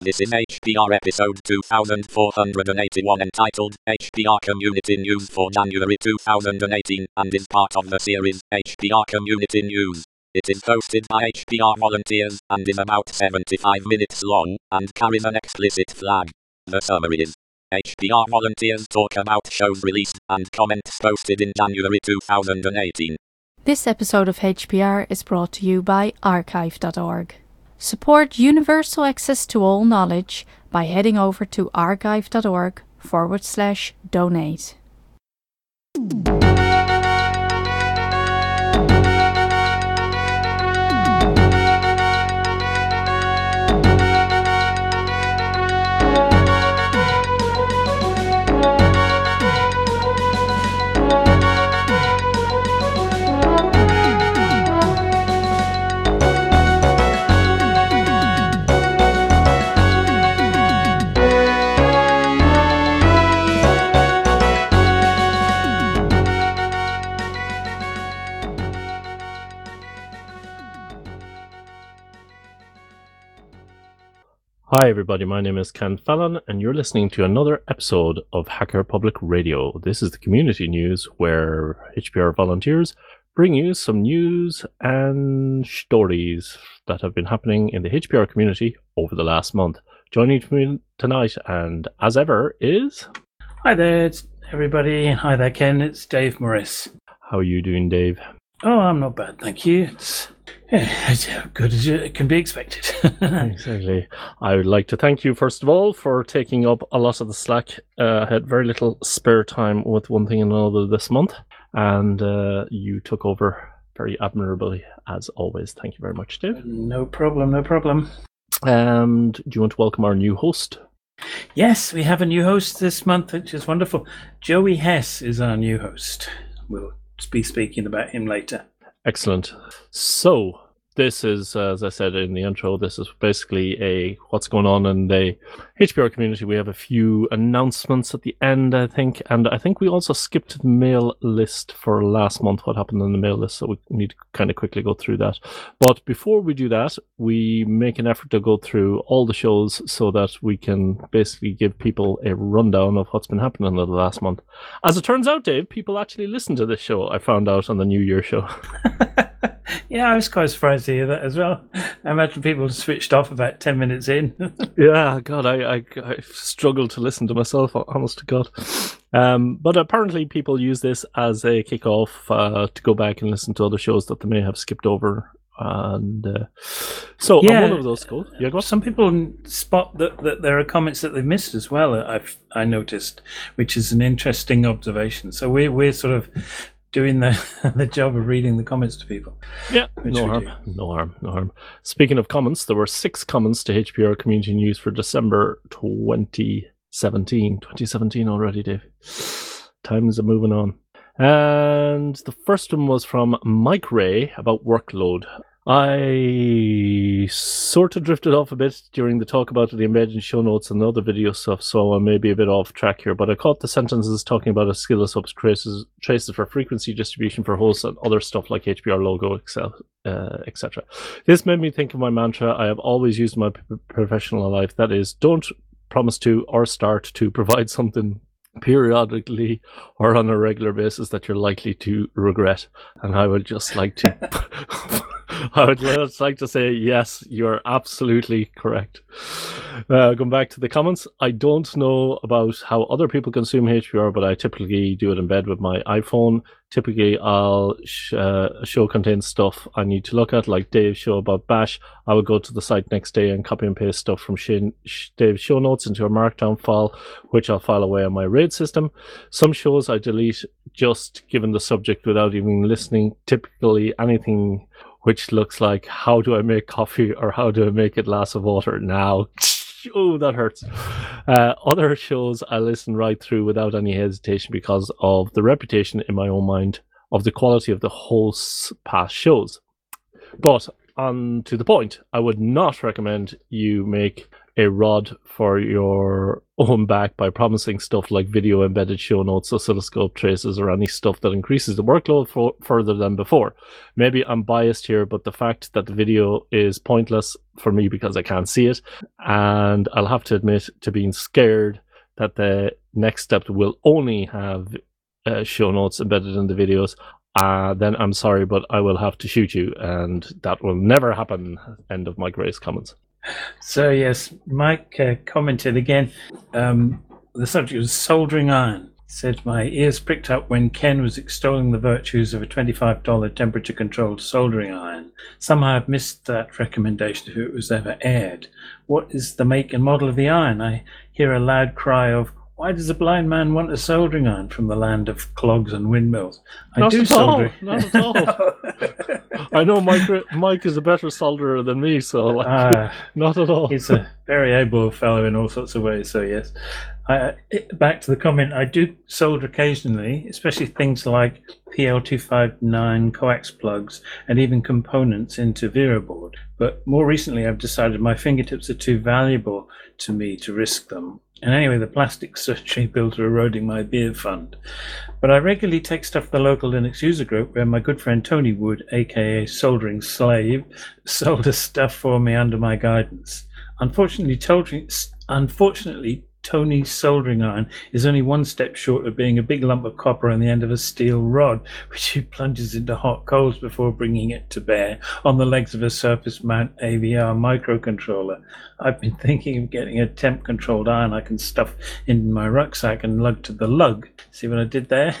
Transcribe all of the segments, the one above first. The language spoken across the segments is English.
This is HPR episode 2481 entitled HPR Community News for January 2018 and is part of the series HPR Community News. It is hosted by HPR volunteers and is about 75 minutes long and carries an explicit flag. The summary is: HPR volunteers talk about shows released and comments posted in January 2018. This episode of HPR is brought to you by archive.org. Support universal access to all knowledge by heading over to archive.org/donate. Hi everybody, my name is Ken Fallon and you're listening to another episode of Hacker Public Radio. This is the community news where HPR volunteers bring you some news and stories that have been happening in the HPR community over the last month. Joining me tonight and as ever is... Hi there everybody, hi there Ken, it's Dave Morris. How are you doing, Dave? Oh, I'm not bad, thank you. It's as good as it can be expected. Exactly. I would like to thank you, first of all, for taking up a lot of the slack. I had very little spare time with one thing and another this month, and you took over very admirably, as always. Thank you very much, Dave. No problem, no problem. And do you want to welcome our new host? Yes, we have a new host this month, which is wonderful. Joey Hess is our new host. We'll be speaking about him later. Excellent. So, this is, as I said in the intro, this is basically a what's going on in the HPR community. We have a few announcements at the end, I think, and I think we also skipped the mail list for last month, what happened in the mail list, so we need to kind of quickly go through that. But before we do that, we make an effort to go through all the shows so that we can basically give people a rundown of what's been happening in the last month. As it turns out, Dave, people actually listen to this show, I found out on the New Year show. Yeah, I was quite surprised to hear that as well. I imagine people switched off about 10 minutes in. Yeah, God, I struggled to listen to myself, honest to God. But apparently people use this as a kick-off to go back and listen to other shows that they may have skipped over. And so yeah, on one of those goes. Yeah, go on. Some people spot that there are comments that they've missed as well, I noticed, which is an interesting observation. So we're sort of doing the job of reading the comments to people. Yeah, no harm. Speaking of comments, there were 6 comments to HPR Community News for December 2017. 2017 already, Dave. Times are moving on. And the first one was from Mike Ray about workload. I sort of drifted off a bit during the talk about the embedded show notes and other video stuff, so I may be a bit off track here, but I caught the sentences talking about a Skillus traces for frequency distribution for hosts and other stuff like HPR logo, etc. This made me think of my mantra I have always used in my professional life, that is, don't promise to or start to provide something periodically or on a regular basis that you're likely to regret. And I would just like to say, yes, you're absolutely correct. Going back to the comments, I don't know about how other people consume HPR, but I typically do it in bed with my iPhone. Typically, a show contains stuff I need to look at, like Dave's show about Bash. I would go to the site next day and copy and paste stuff from Dave's show notes into a markdown file, which I'll file away on my RAID system. Some shows I delete just given the subject without even listening. Typically, anything which looks like, how do I make coffee or how do I make a glass of water now? Oh, that hurts. Other shows I listen right through without any hesitation because of the reputation in my own mind of the quality of the host's past shows. But on to the point, I would not recommend you make a rod for your own back by promising stuff like video embedded show notes, oscilloscope traces, or any stuff that increases the workload further than before. Maybe I'm biased here, but the fact that the video is pointless for me because I can't see it, and I'll have to admit to being scared that the next step will only have show notes embedded in the videos, then I'm sorry, but I will have to shoot you, and that will never happen. End of Mike Ray's comments. So yes, Mike commented again. The subject was soldering iron. Said my ears pricked up when Ken was extolling the virtues of a $25 temperature-controlled soldering iron. Somehow I've missed that recommendation if it was ever aired. What is the make and model of the iron? I hear a loud cry of, why does a blind man want a soldering iron from the land of clogs and windmills? Not at all. I know Mike is a better solderer than me, so not at all. He's a very able fellow in all sorts of ways, so yes. Back to the comment, I do solder occasionally, especially things like PL259 coax plugs and even components into VeroBoard. But more recently, I've decided my fingertips are too valuable to me to risk them. And anyway, the plastic surgery bills are eroding my beer fund. But I regularly take stuff to the local Linux user group where my good friend Tony Wood, aka Soldering Slave, solders stuff for me under my guidance. Unfortunately, Tony's soldering iron is only one step short of being a big lump of copper on the end of a steel rod, which he plunges into hot coals before bringing it to bear on the legs of a Surface Mount AVR microcontroller. I've been thinking of getting a temp-controlled iron I can stuff in my rucksack and lug to the lug. See what I did there?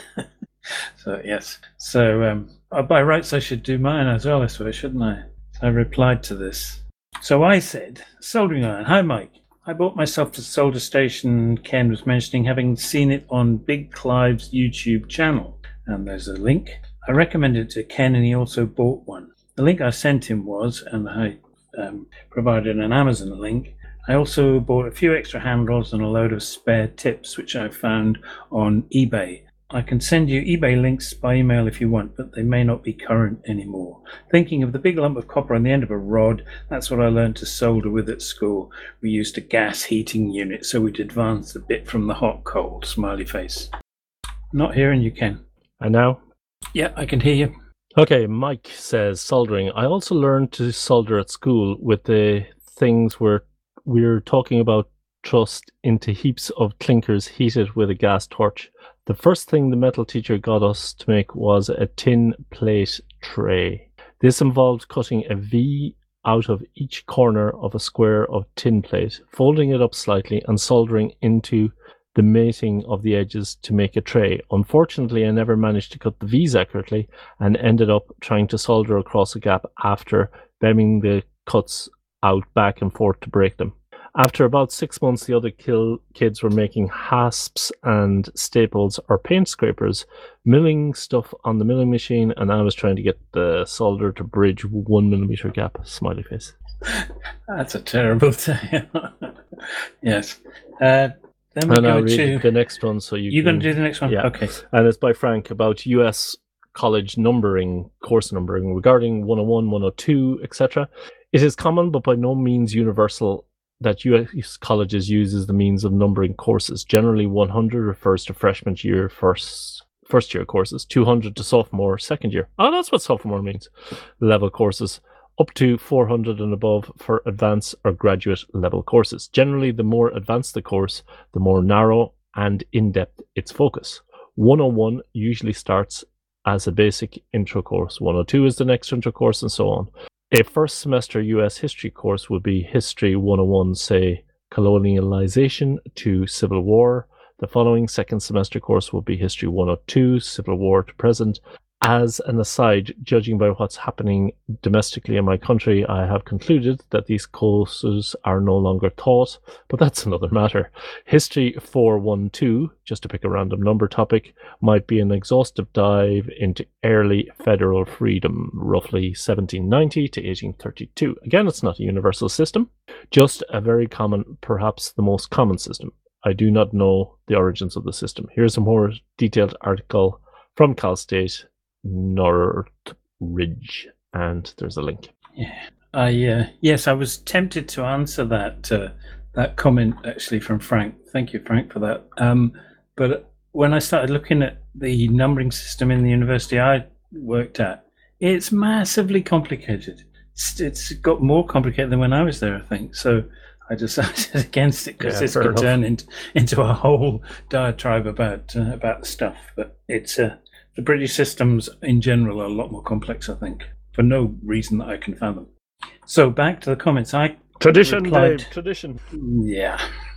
So, yes. So, by rights, I should do mine as well, I suppose, shouldn't I? So I replied to this. So I said, soldering iron. Hi, Mike. I bought myself the solder station Ken was mentioning, having seen it on Big Clive's YouTube channel. And there's a link. I recommended it to Ken, and he also bought one. The link I sent him was, and I provided an Amazon link, I also bought a few extra handles and a load of spare tips, which I found on eBay. I can send you eBay links by email if you want, but they may not be current anymore. Thinking of the big lump of copper on the end of a rod, that's what I learned to solder with at school. We used a gas heating unit, so we'd advance the bit from the hot cold. Smiley face. Not hearing you, Ken. And now? Yeah, I can hear you. Okay, Mike says soldering. I also learned to solder at school with the things where we're talking about thrust into heaps of clinkers heated with a gas torch. The first thing the metal teacher got us to make was a tin plate tray. This involved cutting a V out of each corner of a square of tin plate, folding it up slightly and soldering into the mating of the edges to make a tray. Unfortunately, I never managed to cut the V's accurately and ended up trying to solder across a gap after bending the cuts out back and forth to break them. After about 6 months, the other kids were making hasps and staples or paint scrapers, milling stuff on the milling machine, and I was trying to get the solder to bridge 1 millimeter gap. Smiley face. That's a terrible tale. Yes. Then we and go I'll read to the next one. So you're going to do the next one? Yeah. Okay. And it's by Frank about US college numbering, course numbering, regarding 101, 102, etc. It is common, but by no means universal, that US colleges use as the means of numbering courses. Generally, 100 refers to freshman year, first year courses, 200 to sophomore, second year. Oh, that's what sophomore means. Level courses, up to 400 and above for advanced or graduate level courses. Generally, the more advanced the course, the more narrow and in-depth its focus. 101 usually starts as a basic intro course. 102 is the next intro course, and so on. A first semester US history course would be History 101, say colonialization to Civil War. The following second semester course will be History 102, Civil War to present. As an aside, judging by what's happening domestically in my country, I have concluded that these courses are no longer taught, but that's another matter. History 412, just to pick a random number topic, might be an exhaustive dive into early federal freedom, roughly 1790 to 1832. Again, it's not a universal system, just a very common, perhaps the most common system. I do not know the origins of the system. Here's a more detailed article from Cal State Northridge, and there's a link. Yeah, yes, I was tempted to answer that that comment actually from Frank. Thank you, Frank, for that. But when I started looking at the numbering system in the university I worked at, it's massively complicated. It's got more complicated than when I was there, I think. So I decided against it because this could turn into a whole diatribe about the stuff. But it's the British systems in general are a lot more complex, I think, for no reason that I can fathom. So back to the comments. Tradition, replied, Dave, tradition. Yeah.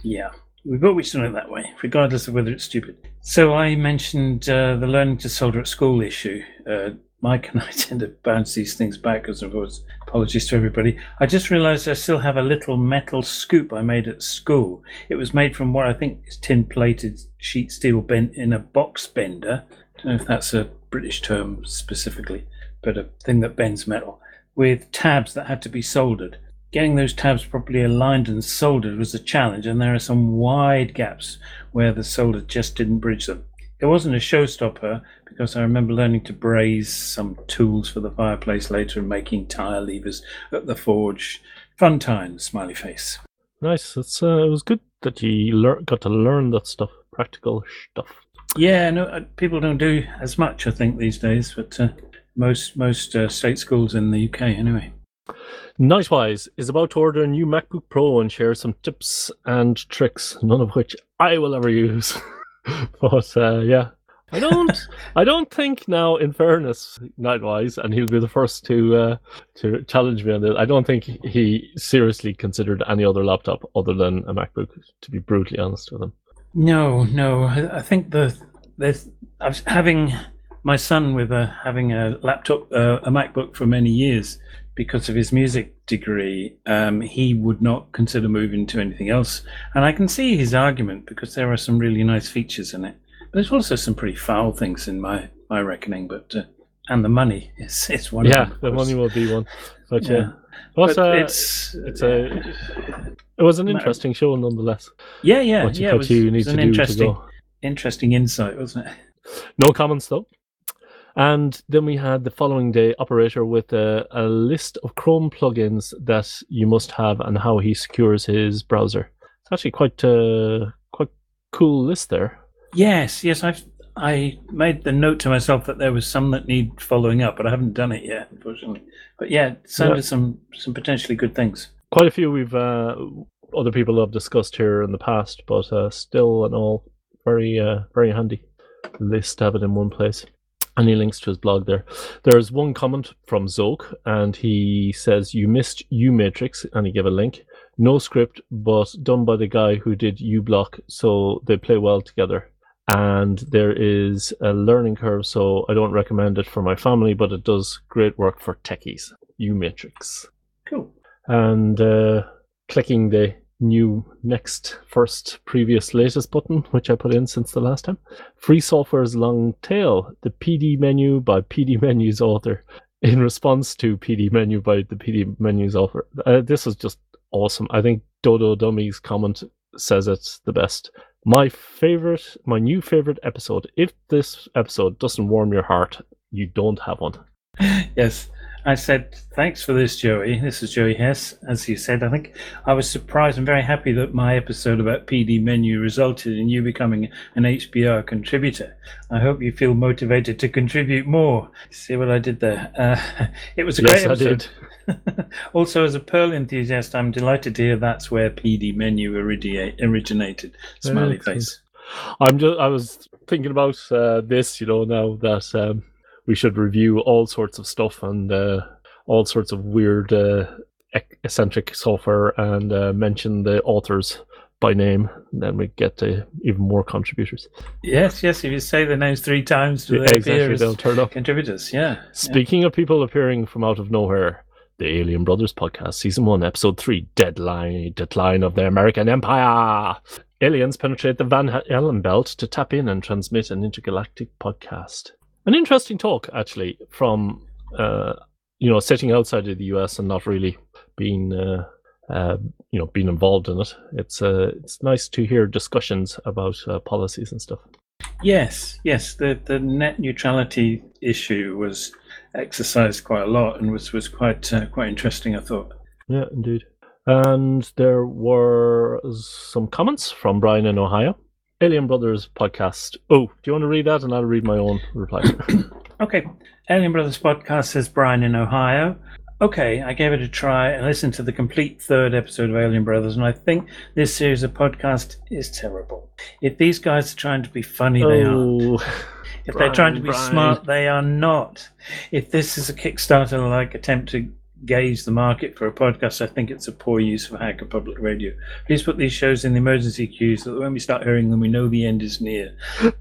We've always done it that way, regardless of whether it's stupid. So I mentioned the learning to solder at school issue. Mike and I tend to bounce these things back, as of course. Apologies to everybody. I just realised I still have a little metal scoop I made at school. It was made from what I think is tin-plated sheet steel bent in a box bender. I don't know if that's a British term specifically, but a thing that bends metal, with tabs that had to be soldered. Getting those tabs properly aligned and soldered was a challenge, and there are some wide gaps where the solder just didn't bridge them. It wasn't a showstopper because I remember learning to braze some tools for the fireplace later and making tire levers at the forge. Fun times, smiley face. Nice. It was good that you got to learn that stuff, practical stuff. Yeah, no, people don't do as much, I think, these days, but most state schools in the UK anyway. Nightwise is about to order a new MacBook Pro and share some tips and tricks, none of which I will ever use. But yeah, I don't think now, in fairness, Nightwise, and he'll be the first to challenge me on this. I don't think he seriously considered any other laptop other than a MacBook, to be brutally honest with him. No, I think I was having my son with having a laptop, a MacBook for many years. Because of his music degree, he would not consider moving to anything else. And I can see his argument because there are some really nice features in it. But there's also some pretty foul things in my reckoning. But and the money is one. Yeah, of them, the money will be one. But yeah. But it was an interesting show nonetheless. Yeah. What you need to do to go. Interesting insight, wasn't it? No comments though. And then we had the following day operator with a list of Chrome plugins that you must have and how he secures his browser. It's actually quite cool list there. Yes. I made the note to myself that there was some that need following up, but I haven't done it yet, unfortunately. But yeah, it sounded some potentially good things. Quite a few we've other people have discussed here in the past, but still and all very handy list to have it in one place. And he links to his blog there. There's one comment from Zoke, and he says, "You missed U-Matrix," and he gave a link. No script, but done by the guy who did U-Block, so they play well together. And there is a learning curve, so I don't recommend it for my family, but it does great work for techies. U-Matrix. Cool. And clicking the new next, first, previous, latest button, which I put in since the last time. Free Software's Long Tail, the PD menu by PD Menu's author, in response to PD menu by the PD Menu's author. This is just awesome. I think Dodo Dummy's comment says it's the best. My new favorite episode. If this episode doesn't warm your heart, you don't have one. Yes. I said, thanks for this, Joey. This is Joey Hess, as you said. I think I was surprised and very happy that my episode about PD Menu resulted in you becoming an HPR contributor. I hope you feel motivated to contribute more. See what I did there? It was a great episode. I did. Also, as a Perl enthusiast, I'm delighted to hear that's where PD Menu originated. Smiley face. I was thinking about this, now that... we should review all sorts of stuff and all sorts of weird, eccentric software and mention the authors by name. And then we get to even more contributors. Yes. If you say the names 3 times, they'll turn up. Contributors, yeah. Speaking of people appearing from out of nowhere, the Alien Brothers podcast, Season 1, Episode 3, Decline of the American Empire. Aliens penetrate the Van Allen belt to tap in and transmit an intergalactic podcast. An interesting talk, actually, from sitting outside of the US and not really being being involved in it. It's nice to hear discussions about policies and stuff. Yes. The net neutrality issue was exercised quite a lot and was quite interesting, I thought. Yeah, indeed. And there were some comments from Brian in Ohio. Alien Brothers podcast. Oh, do you want to read that? And I'll read my own reply. Okay. Alien Brothers podcast, says Brian in Ohio. Okay, I gave it a try and listened to the complete third episode of Alien Brothers, and I think this series of podcast is terrible. If these guys are trying to be funny, they aren't. If they're trying to be smart, they are not. If this is a Kickstarter-like attempt to gauge the market for a podcast, I think it's a poor use of Hacker Public Radio. Please put these shows in the emergency queue so that when we start hearing them, we know the end is near.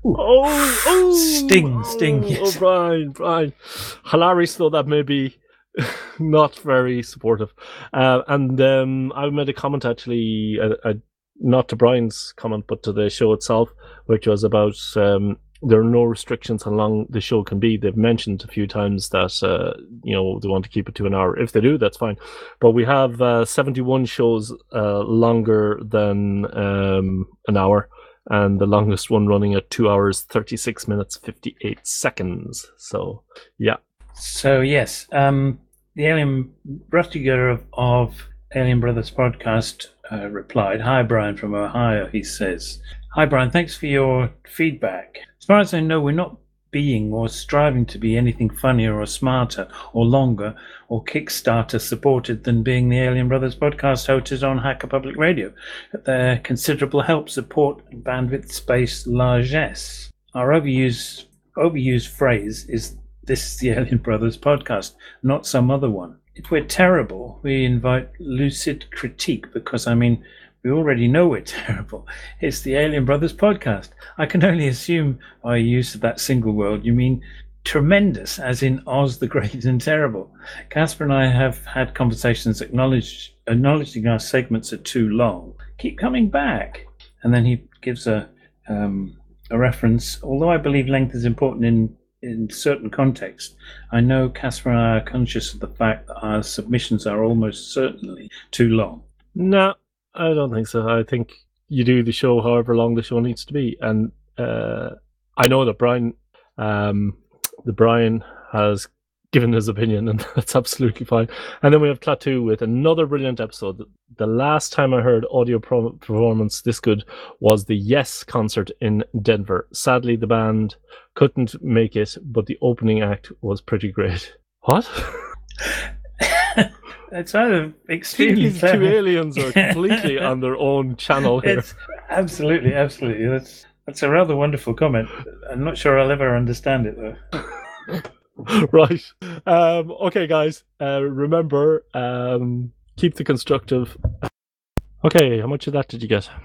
Sting. Yes. Brian. Hilarious though that may be not very supportive. And I made a comment actually, not to Brian's comment, but to the show itself, which was about there are no restrictions on how long the show can be. They've mentioned a few times that they want to keep it to an hour. If they do, that's fine. But we have 71 shows longer than an hour, and the longest one running at 2 hours, 36 minutes, 58 seconds. So, yeah. So, yes, the Alien Rusty Gutter of Alien Brothers podcast replied, "Hi, Brian from Ohio," he says. "Hi, Brian, thanks for your feedback. As far as I know, we're not being or striving to be anything funnier or smarter or longer or Kickstarter supported than being the Alien Brothers podcast hosted on Hacker Public Radio. Their considerable help, support, and bandwidth space largesse. Our overused phrase is, 'This is the Alien Brothers podcast,' not some other one. If we're terrible, we invite lucid critique because, we already know we're terrible. It's the Alien Brothers podcast. I can only assume by use of that single word you mean tremendous, as in Oz the Great and Terrible. Casper and I have had conversations acknowledging our segments are too long. Keep coming back." And then he gives a reference. Although I believe length is important in certain contexts, I know Casper and I are conscious of the fact that our submissions are almost certainly too long. No, I don't think so. I think you do the show however long the show needs to be. And I know that Brian has given his opinion, and that's absolutely fine. And then we have Klaatu with another brilliant episode. The last time I heard audio performance this good was the Yes concert in Denver. Sadly, the band couldn't make it, but the opening act was pretty great. What? It's either extremely These two aliens are completely on their own channel here. It's absolutely. That's a rather wonderful comment. I'm not sure I'll ever understand it though. Right. Okay, guys. Remember, keep the constructive. Okay, how much of that did you get?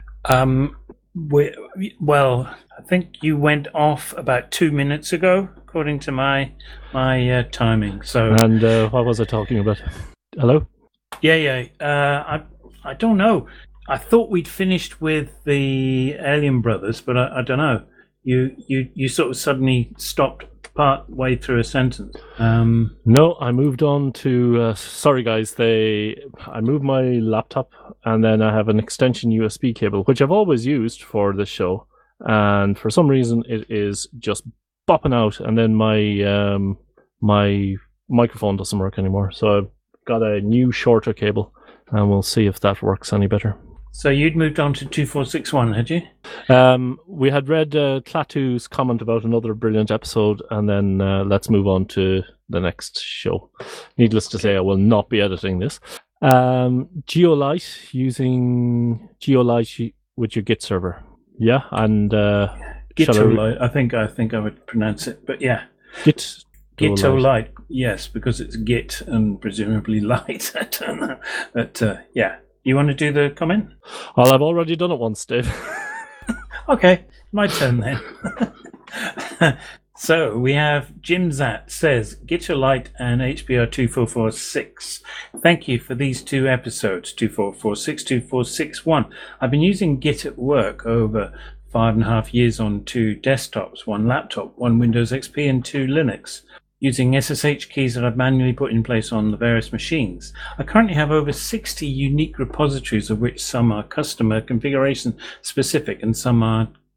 Well, I think you went off about 2 minutes ago, according to my timing. So. And what was I talking about? Hello? Yeah. I don't know. I thought we'd finished with the Alien Brothers, but I don't know. You sort of suddenly stopped part way through a sentence. No, I moved on to. Sorry, guys. I moved my laptop, and then I have an extension USB cable, which I've always used for this show, and for some reason it is just bopping out, and then my microphone doesn't work anymore. So I've got a new shorter cable, and we'll see if that works any better. So you'd moved on to 2461, had you? We had read Klaatu's comment about another brilliant episode, and then let's move on to the next show. Needless to say, I will not be editing this. Geolite, using Geolite with your Git server. Yeah, and Gitolite. I think I would pronounce it, but yeah. Gitolite, yes, because it's Git and presumably light. I don't know. But yeah. You want to do the comment? Well, I've already done it once, Dave. Okay, my turn then. So we have Jim Zatt says, Gitolite and HBR 2446. Thank you for these two episodes, 2446, 2461. I've been using Git at work over 5.5 years on 2 desktops, 1 laptop, 1 Windows XP and 2 Linux, using SSH keys that I've manually put in place on the various machines. I currently have over 60 unique repositories, of which some are customer configuration specific and some are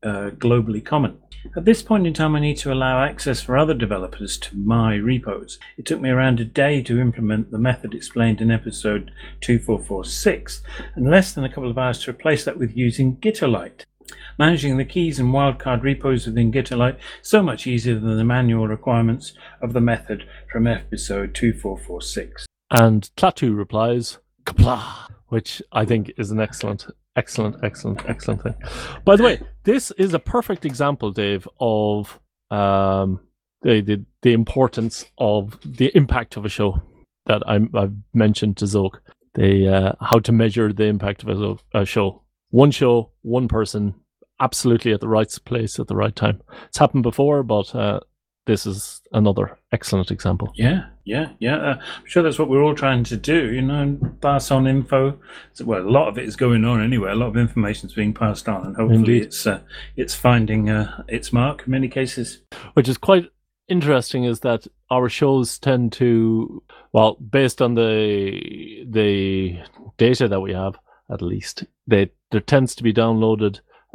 globally common. At this point in time, I need to allow access for other developers to my repos. It took me around a day to implement the method explained in episode 2446, and less than a couple of hours to replace that with using Gitterlite. Managing the keys and wildcard repos within Gitterlite is so much easier than the manual requirements of the method from episode 2446. And Klaatu replies, "Kapla," which I think is an excellent thing. By the way, this is a perfect example, Dave, of the importance of the impact of a show that I've mentioned to Zoke. How to measure the impact of a show. One show, one person, absolutely at the right place at the right time. It's happened before, but this is another excellent example. Yeah. I'm sure that's what we're all trying to do, and pass on info. Well, a lot of it is going on anyway. A lot of information is being passed on, and hopefully it's finding its mark in many cases. Which is quite interesting, is that our shows tend to, well, based on the data that we have, at least, there tends to be downloaded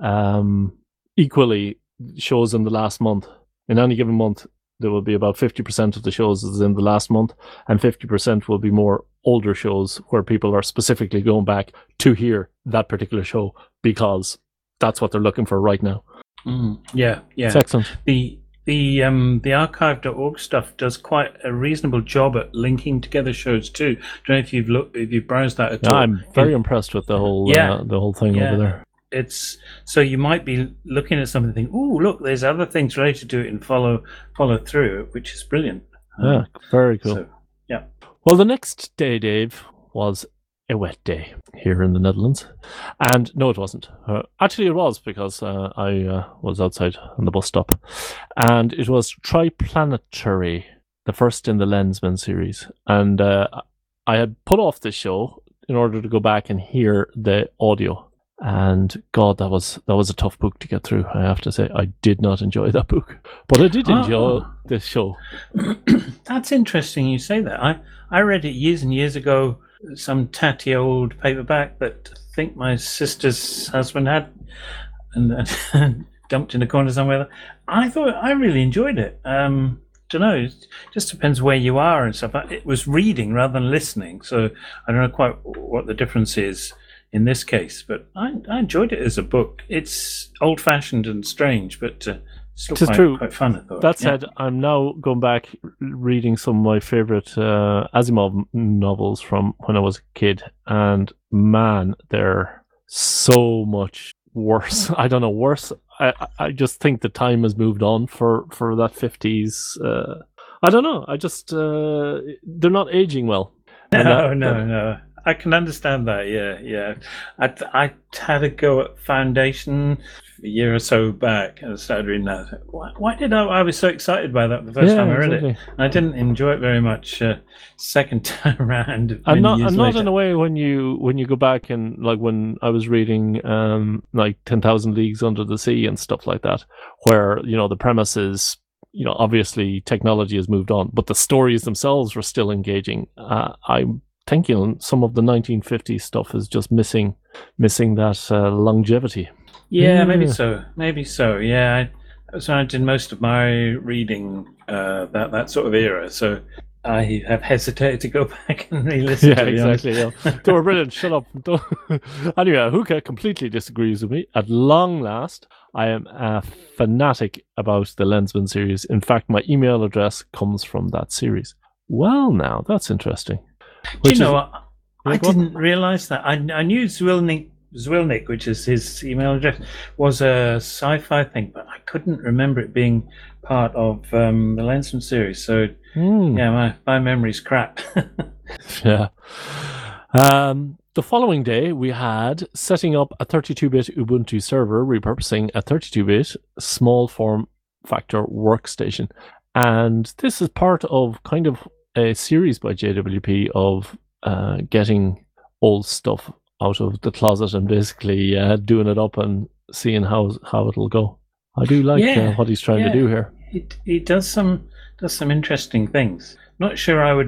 equally shows in the last month. In any given month, there will be about 50% of the shows is in the last month, and 50% will be more older shows where people are specifically going back to hear that particular show because that's what they're looking for right now. Yeah. It's excellent. The archive.org stuff does quite a reasonable job at linking together shows too. I don't know if you've browsed that at all. I'm very impressed with the whole thing over there. It's so you might be looking at something and think, "Oh, look, there's other things related to it," and follow through, which is brilliant. Yeah, very cool. So, yeah. Well, the next day, Dave, was a wet day here in the Netherlands, and no, it wasn't. Actually, it was, because I was outside on the bus stop, and it was Triplanetary, the first in the Lensman series, and I had put off this show in order to go back and hear the audio. And God, that was a tough book to get through. I have to say, I did not enjoy that book, but I did enjoy this show. That's interesting you say that. I read it years and years ago, some tatty old paperback that I think my sister's husband had, and dumped in a corner somewhere. I really enjoyed it. Don't know. It just depends where you are and stuff. It was reading rather than listening, so I don't know quite what the difference is in this case, but I enjoyed it as a book. It's old-fashioned and strange, but still quite fun, I thought. That said, I'm now going back reading some of my favourite Asimov novels from when I was a kid, and man, they're so much worse. I don't know, worse. I just think the time has moved on for that 50s. I don't know. I just they're not aging well. No. I can understand that. Yeah. I had a go at Foundation a year or so back, and I started reading that. Why did I was so excited by that the first time I read it? I didn't enjoy it very much second time around. And not in a way when you go back, and like when I was reading like 10,000 Leagues Under the Sea and stuff like that, where the premise is, obviously technology has moved on, but the stories themselves were still engaging. I'm thinking some of the 1950s stuff is just missing that longevity. Yeah, maybe so. Yeah, that's when I did most of my reading, that sort of era. So I have hesitated to go back and re-listen. Yeah, exactly. Yeah. They were brilliant. Shut up. Anyway, Ahuka completely disagrees with me. At long last, I am a fanatic about the Lensman series. In fact, my email address comes from that series. Well, now that's interesting. I didn't realize that. I knew Zwilnik, which is his email address, was a sci-fi thing, but I couldn't remember it being part of the Lensman series. So, yeah, my memory's crap. Yeah. The following day, we had setting up a 32-bit Ubuntu server, repurposing a 32-bit small form factor workstation. And this is part of kind of a series by JWP of getting old stuff out of the closet and basically doing it up and seeing how it'll go. I do like what he's trying to do here. He does some interesting things. Not sure I would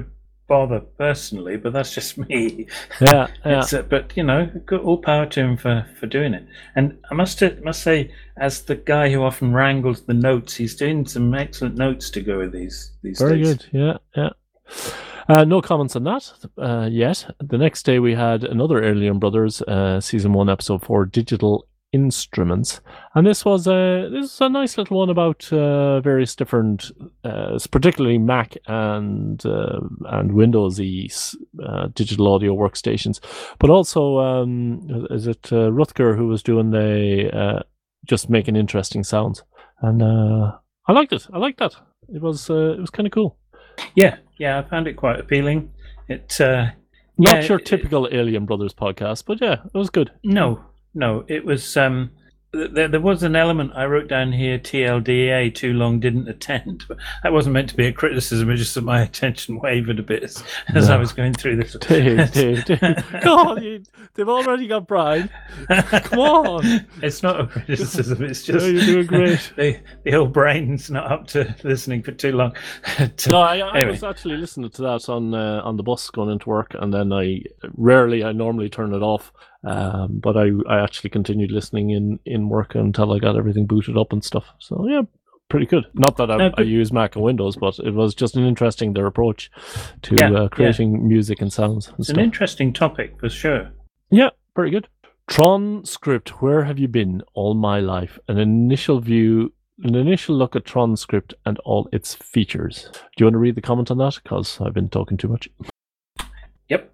bother personally, but that's just me. Yeah. But good, all power to him for doing it. And I must say, as the guy who often wrangles the notes, he's doing some excellent notes to go with these Very days. good. Yeah. No comments on that yet. The next day we had another Alien Brothers season 1 episode 4, Digital Instruments, and this was a nice little one about various different, particularly Mac and Windows-y digital audio workstations, but also is it Rutger who was doing the just making interesting sounds, and I liked it. I liked that. It was kind of cool. Yeah, I found it quite appealing. Not your typical Alien Brothers podcast, but yeah, it was good. No, it was. There was an element I wrote down here, TLDA, too long, didn't attend. But that wasn't meant to be a criticism, it's just that my attention wavered a bit as I was going through this. Dave. Come on, they've already got Brian. Come on. It's not a criticism, it's just... you're doing great. The old brain's not up to listening for too long. No, I was actually listening to that on the bus going into work, and then I normally turn it off. But I actually continued listening in work until I got everything booted up and stuff. So yeah, pretty good. Not that I use Mac and Windows, but it was just their approach to creating music and sounds. It's an interesting topic for sure. Yeah, very good. Tron Script, where have you been all my life? An initial look at Tron Script and all its features. Do you want to read the comment on that? Because I've been talking too much. Yep.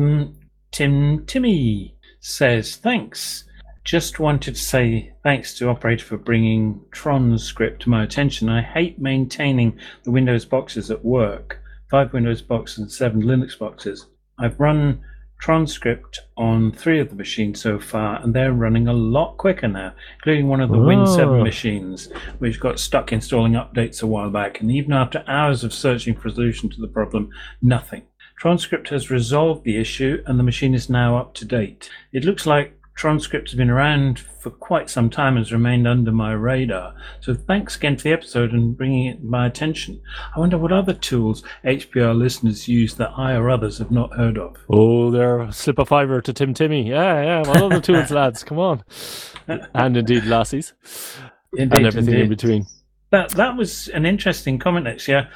Timmy says, thanks. Just wanted to say thanks to Operator for bringing Tron Script to my attention. I hate maintaining the Windows boxes at work. 5 Windows boxes and 7 Linux boxes. I've run Tron Script on 3 of the machines so far, and they're running a lot quicker now, including one of the Win 7 machines, which got stuck installing updates a while back. And even after hours of searching for a solution to the problem, nothing. Tron Script has resolved the issue and the machine is now up to date. It looks like Tron Script has been around for quite some time and has remained under my radar. So thanks again for the episode and bringing it to my attention. I wonder what other tools HPR listeners use that I or others have not heard of. Oh, there, slip a fiver to Timmy. Yeah, what other tools, lads? Come on. And indeed, lassies. Indeed, and everything in between. That was an interesting comment, actually.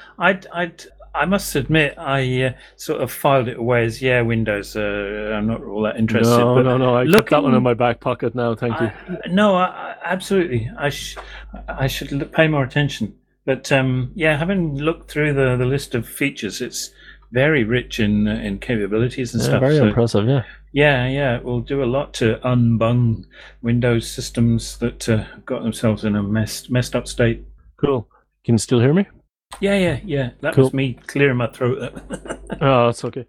I must admit, I sort of filed it away as Windows. I'm not all that interested. No. I kept that one in my back pocket now. Thank you. No, absolutely. I should pay more attention. But having looked through the list of features, it's very rich in capabilities and stuff. Very impressive. Yeah. Yeah. It will do a lot to unbung Windows systems that got themselves in a messed up state. Cool. Can you still hear me? Yeah. That cool. was me clearing my throat. Oh, that's okay.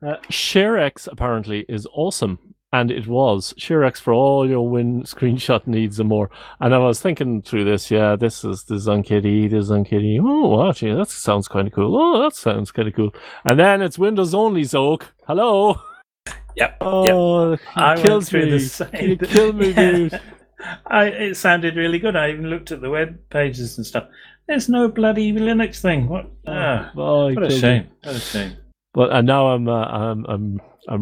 ShareX apparently is awesome, and it was ShareX for all your Win screenshot needs and more. And I was thinking through this. Yeah, this is unkitty. Oh, actually, that sounds kind of cool. Oh, that sounds kind of cool. And then it's Windows only, Zoke. Hello. Yep. Oh, I kills went through me. the same. You killed me, dude. It sounded really good. I even looked at the web pages and stuff. There's no bloody Linux thing. What? What a shame. What a shame. But and now I'm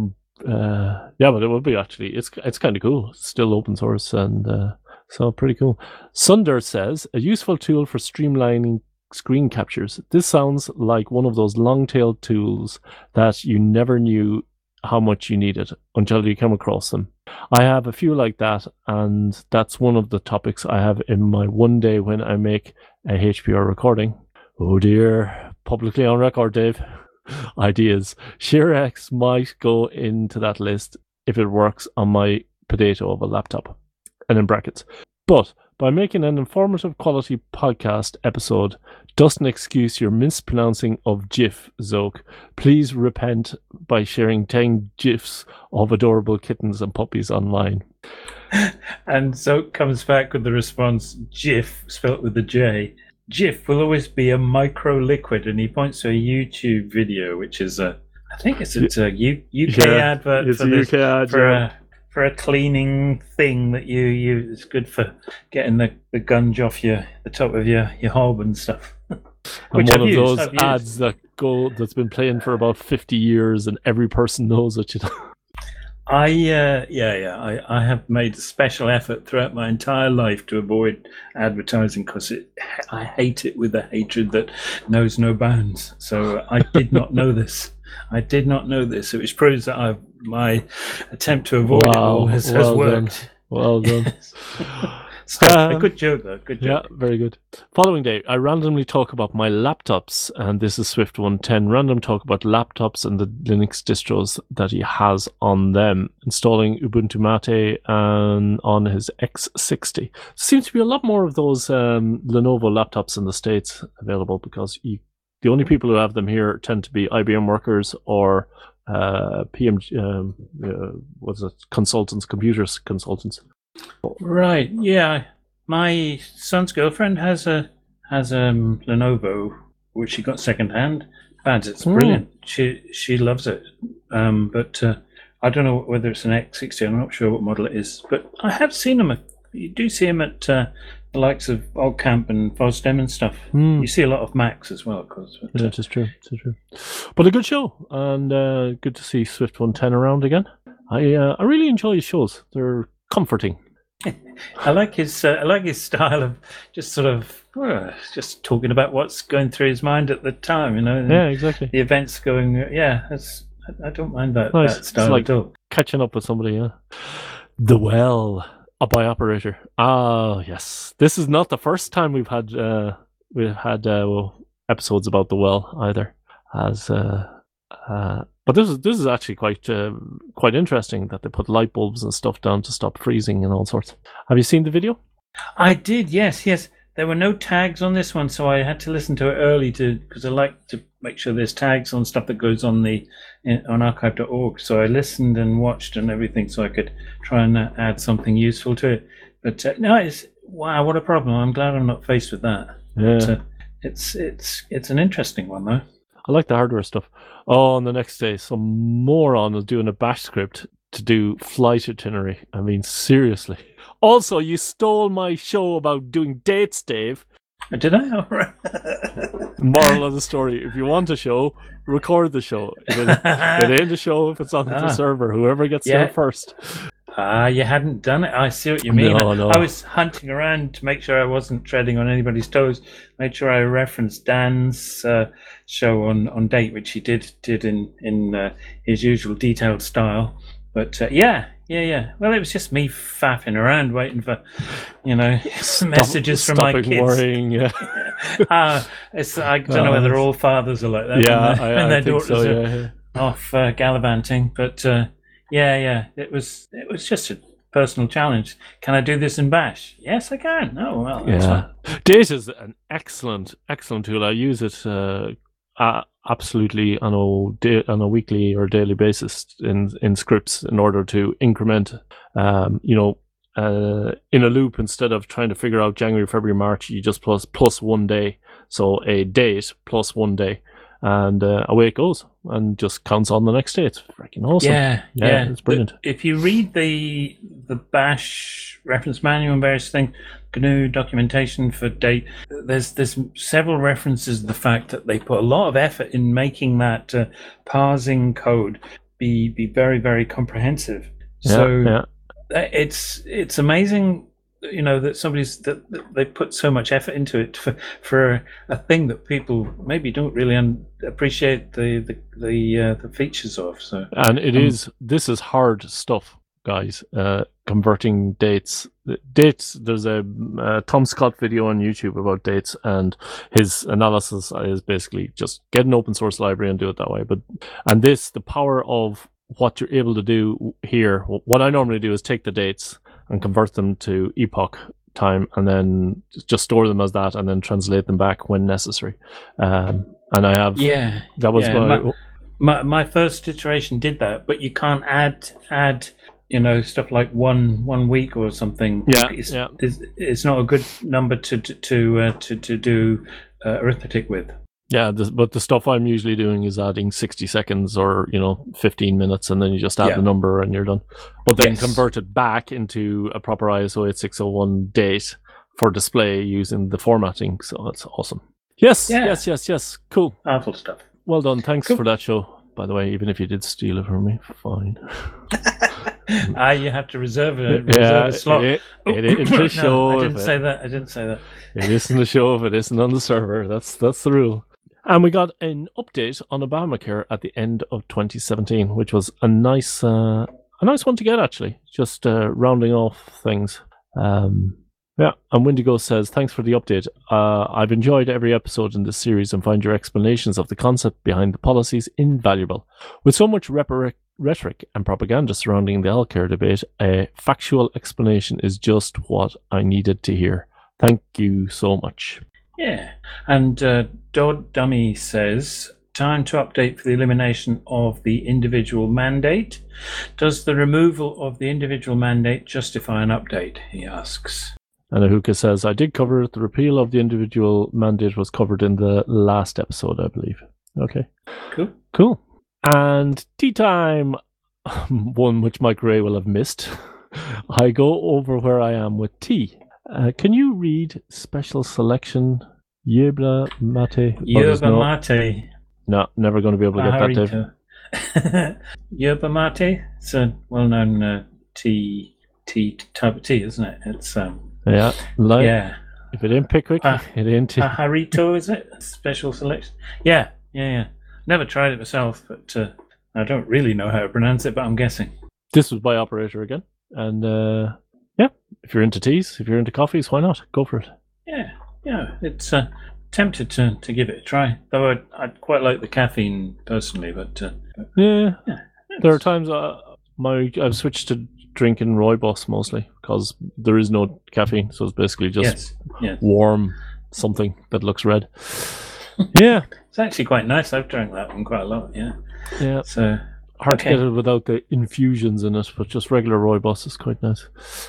but it will be actually. It's kind of cool. It's still open source and so pretty cool. Sunder says a useful tool for streamlining screen captures. This sounds like one of those long tail tools that you never knew how much you needed until you come across them. I have a few like that, and that's one of the topics I have in my one day when I make a HPR recording. Oh dear, publicly on record, Dave. Ideas. ShareX might go into that list if it works on my potato of a laptop, and in brackets. But by making an informative quality podcast episode doesn't excuse your mispronouncing of GIF, Zoke. Please repent by sharing 10 GIFs of adorable kittens and puppies online. And Zoke comes back with the response, GIF, spelt with a J. GIF will always be a micro liquid, and he points to a YouTube video, which is I think it's a UK advert it's for a this, UK ad, for a cleaning thing that you it's good for getting the gunge off the top of your hob and stuff. And Which one I've of used, those I've used. ads that's been playing for about 50 years and every person knows it, you know. I have made a special effort throughout my entire life to avoid advertising because I hate it with a hatred that knows no bounds. So I did not know this. Which proves that my attempt to avoid it all has worked. Well done. Still, a good joke though. Good joke. Yeah, very good. Following day, I randomly talk about my laptops, and this is Swift 110. Random talk about laptops and the Linux distros that he has on them, installing Ubuntu Mate and on his X60. Seems to be a lot more of those Lenovo laptops in the States available, because the only people who have them here tend to be IBM workers or consultants, computers consultants. Right. Yeah. My son's girlfriend has a Lenovo, which she got secondhand. It's brilliant. She loves it. But I don't know whether it's an X60. I'm not sure what model it is. But I have seen them. You do see them at the likes of Oldcamp and Fosdem and stuff. You see a lot of Macs as well, of course. But, yeah, it is true. But a good show, and good to see Swift 110 around again. I really enjoy his shows. They're comforting. I like his style of just sort of just talking about what's going through his mind at the time, you know. Yeah, exactly. The events going. Yeah, I don't mind that style it's like at all. Catching up with somebody. Yeah. The Well, a by operator. Ah, yes. This is not the first time we've had episodes about The Well either. But this is actually quite interesting that they put light bulbs and stuff down to stop freezing and all sorts. Have you seen the video? I did, yes. There were no tags on this one, so I had to listen to it early because I like to make sure there's tags on stuff that goes on archive.org. So I listened and watched and everything, so I could try and add something useful to it. But wow, what a problem! I'm glad I'm not faced with that. Yeah. But, it's an interesting one though. I like the hardware stuff. Oh, and the next day, some moron was doing a bash script to do flight itinerary. I mean, seriously. Also, you stole my show about doing dates, Dave. Did I? All right. Moral of the story: if you want a show, record the show. It ain't a show if it's on the server. Whoever gets there first. You hadn't done it. I see what you mean. No. I was hunting around to make sure I wasn't treading on anybody's toes. Made sure I referenced Dan's show on Date, which he did in his usual detailed style. But yeah. Well, it was just me faffing around, waiting for, messages from my kids. Worrying, yeah. I don't know whether all fathers are like that. Yeah, I think so. Yeah. Off gallivanting, but. Yeah. It was just a personal challenge. Can I do this in Bash? Yes, I can. Oh, well, that's fine. Date is an excellent tool. I use it absolutely on a weekly or daily basis in scripts in order to increment, in a loop. Instead of trying to figure out January, February, March, you just plus 1 day. So a date plus 1 day. And away it goes, and just counts on the next day. It's freaking awesome. Yeah, it's brilliant. If you read the Bash reference manual and various things, GNU documentation for Date, there's several references to the fact that they put a lot of effort in making that parsing code be very, very comprehensive. It's amazing. That they put so much effort into it for a thing that people maybe don't really appreciate the features of. So, and this is hard stuff, guys. Converting dates. There's a Tom Scott video on YouTube about dates, and his analysis is basically just get an open source library and do it that way. The power of what you're able to do here. What I normally do is take the dates and convert them to epoch time, and then just store them as that, and then translate them back when necessary. And I have that was my first iteration did that, but you can't add stuff like one week or something. It's not a good number to do arithmetic with. Yeah, but the stuff I'm usually doing is adding 60 seconds or 15 minutes, and then you just add the number and you're done. But then convert it back into a proper ISO 8601 date for display using the formatting. So that's awesome. Yes, Yeah. yes. Cool. Powerful stuff. Well done. Thanks Cool. for that show, by the way, even if you did steal it from me. Fine. You have to reserve a slot. It isn't a show. I didn't say that. It isn't a show if it isn't on the server. That's the rule. And we got an update on Obamacare at the end of 2017, which was a nice one to get, actually. Just rounding off things. Yeah, and Wendigo says, thanks for the update. I've enjoyed every episode in this series and find your explanations of the concept behind the policies invaluable. With so much rhetoric and propaganda surrounding the healthcare debate, a factual explanation is just what I needed to hear. Thank you so much. Yeah, and Dodd Dummy says, time to update for the elimination of the individual mandate. Does the removal of the individual mandate justify an update, he asks. And Ahuka says, I did cover the repeal of the individual mandate was covered in the last episode, I believe. Okay. Cool. And tea time, one which Mike Ray will have missed. I go over where I am with tea. Can you read special selection Yerba Mate? Yerba Mate. No, never going to be able to get that, Dave. Yerba Mate. It's a well-known tea type of tea, isn't it? It's yeah. If it ain't Pickwick, it ain't tea. Pajarito, is it? Special selection. Yeah. Never tried it myself, but I don't really know how to pronounce it, but I'm guessing. This was by Operator again, and if you're into teas, if you're into coffees, why not? Go for it. Yeah, it's tempted to give it a try, though I'd quite like the caffeine personally, but there are times I've switched to drinking rooibos mostly because there is no caffeine, so it's basically just warm something that looks red. Yeah, it's actually quite nice. I've drank that one quite a lot. Yeah. So hard to get it without the infusions in it, but just regular rooibos is quite nice.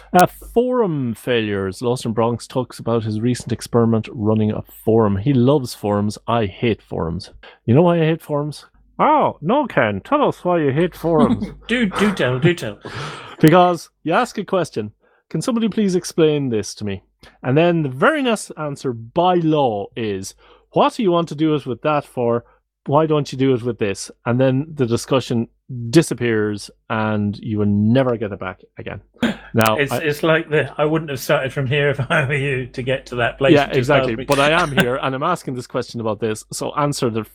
Forum failures. Lost in Bronx talks about his recent experiment running a forum. He loves forums. I hate forums. You know why I hate forums? Oh, no, Ken. Tell us why you hate forums. do tell. Because you ask a question. Can somebody please explain this to me? And then the very next answer by law is, what do you want to do it with that for? Why don't you do it with this? And then the discussion disappears and you will never get it back again. Now it's like I wouldn't have started from here if I were you to get to that place. Yeah, exactly. But I am here and I'm asking this question about this. So answer the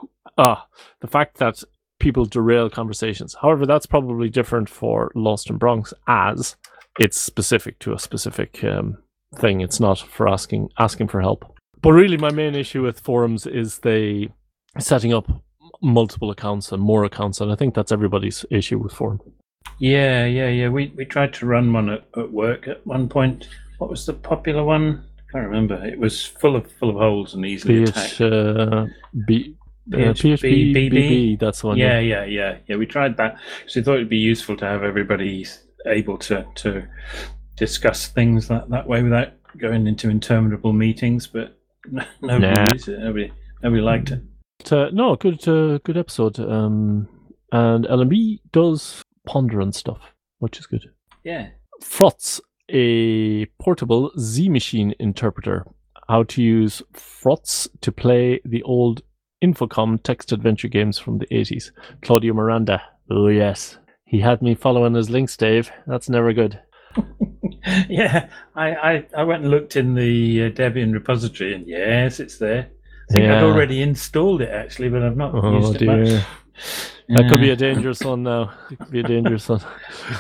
fact that people derail conversations. However, that's probably different for Lost in Bronx as it's specific to a specific thing. It's not for asking for help. But really my main issue with forums is they setting up multiple accounts and more accounts, and I think that's everybody's issue with forum. Yeah. We tried to run one at work at one point. What was the popular one? I can't remember. It was full of holes and easily attacked. PHP, that's the one. Yeah. We tried that because we thought it'd be useful to have everybody able to discuss things that way without going into interminable meetings. But nobody used it. Nobody liked it. No, good episode. And LMB does ponder and stuff, which is good. Yeah. Frotz, a portable Z machine interpreter. How to use Frotz to play the old Infocom text adventure games from the 80s. Claudio Miranda. Oh, yes. He had me following his links, Dave. That's never good. Yeah, I went and looked in the Debian repository, and yes, it's there. I think I'd already installed it, actually, but I've not used it much. That could be a dangerous one now. It could be a dangerous one.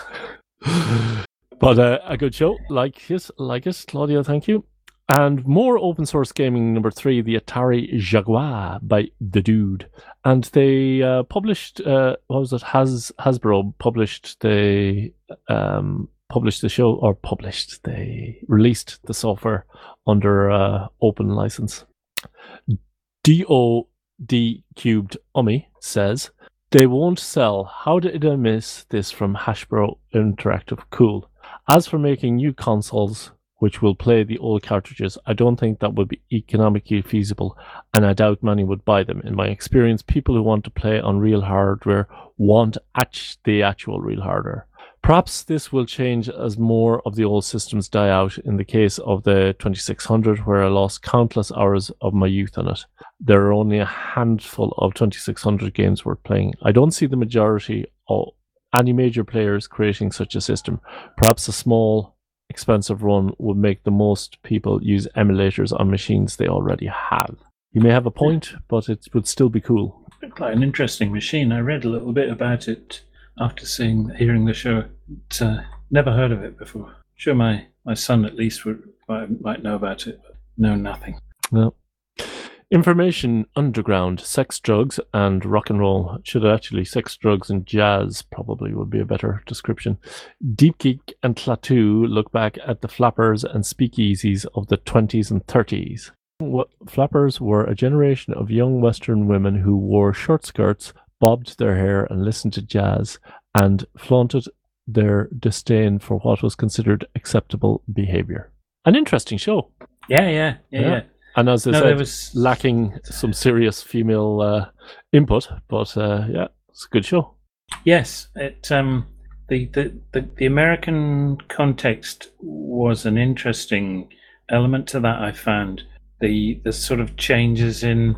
But a good show. Like it, Claudio, thank you. And more open source gaming, number 3, the Atari Jaguar by The Dude. And they published, Hasbro published they released the software under open license. DOD Cubed Ummy says, they won't sell. How did I miss this from Hasbro Interactive? Cool. As for making new consoles which will play the old cartridges, I don't think that would be economically feasible, and I doubt many would buy them. In my experience, people who want to play on real hardware want the actual real hardware. Perhaps this will change as more of the old systems die out. In the case of the 2600, where I lost countless hours of my youth on it, there are only a handful of 2600 games worth playing. I don't see the majority of any major players creating such a system. Perhaps a small, expensive run would make the most people use emulators on machines they already have. You may have a point, but it would still be cool. Quite an interesting machine. I read a little bit about it after hearing the show. Never heard of it before. Sure, my son at least might know about it, but know nothing. No. Information underground, sex, drugs, and rock and roll. Should actually sex, drugs, and jazz probably would be a better description. Deep Geek and Klaatu look back at the flappers and speakeasies of the 20s and 30s. Flappers were a generation of young Western women who wore short skirts, bobbed their hair, and listened to jazz, and flaunted their disdain for what was considered acceptable behavior. An interesting show. Yeah. And as I said, lacking some serious female input, but yeah, it's a good show. Yes, the American context was an interesting element to that. I found the sort of changes in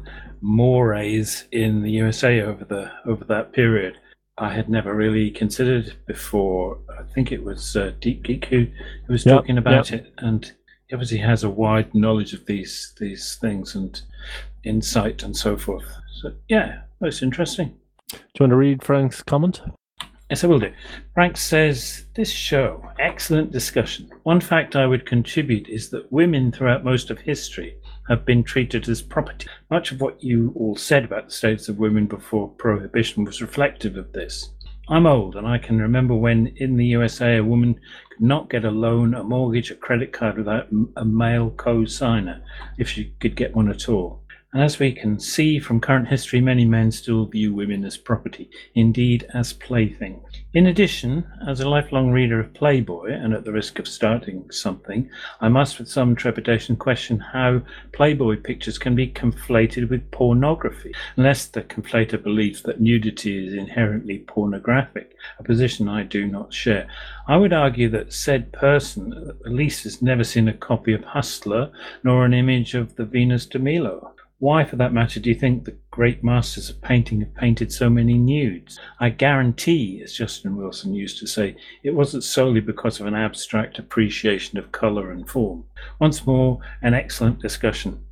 mores in the USA over that period. I had never really considered before. I think it was Deep Geek who was talking about it, and obviously has a wide knowledge of these things and insight and so forth. So yeah, that's interesting. Do you want to read Frank's comment? Yes, I will do. Frank says, this show, excellent discussion. One fact I would contribute is that women throughout most of history have been treated as property. Much of what you all said about the status of women before Prohibition was reflective of this. I'm old, and I can remember when in the USA a woman could not get a loan, a mortgage, a credit card without a male co-signer, if she could get one at all. And as we can see from current history, many men still view women as property, indeed as playthings. In addition, as a lifelong reader of Playboy, and at the risk of starting something, I must with some trepidation question how Playboy pictures can be conflated with pornography, unless the conflator believes that nudity is inherently pornographic, a position I do not share. I would argue that said person at least has never seen a copy of Hustler, nor an image of the Venus de Milo. Why, for that matter, do you think the great masters of painting have painted so many nudes? I guarantee, as Justin Wilson used to say, it wasn't solely because of an abstract appreciation of colour and form. Once more, an excellent discussion.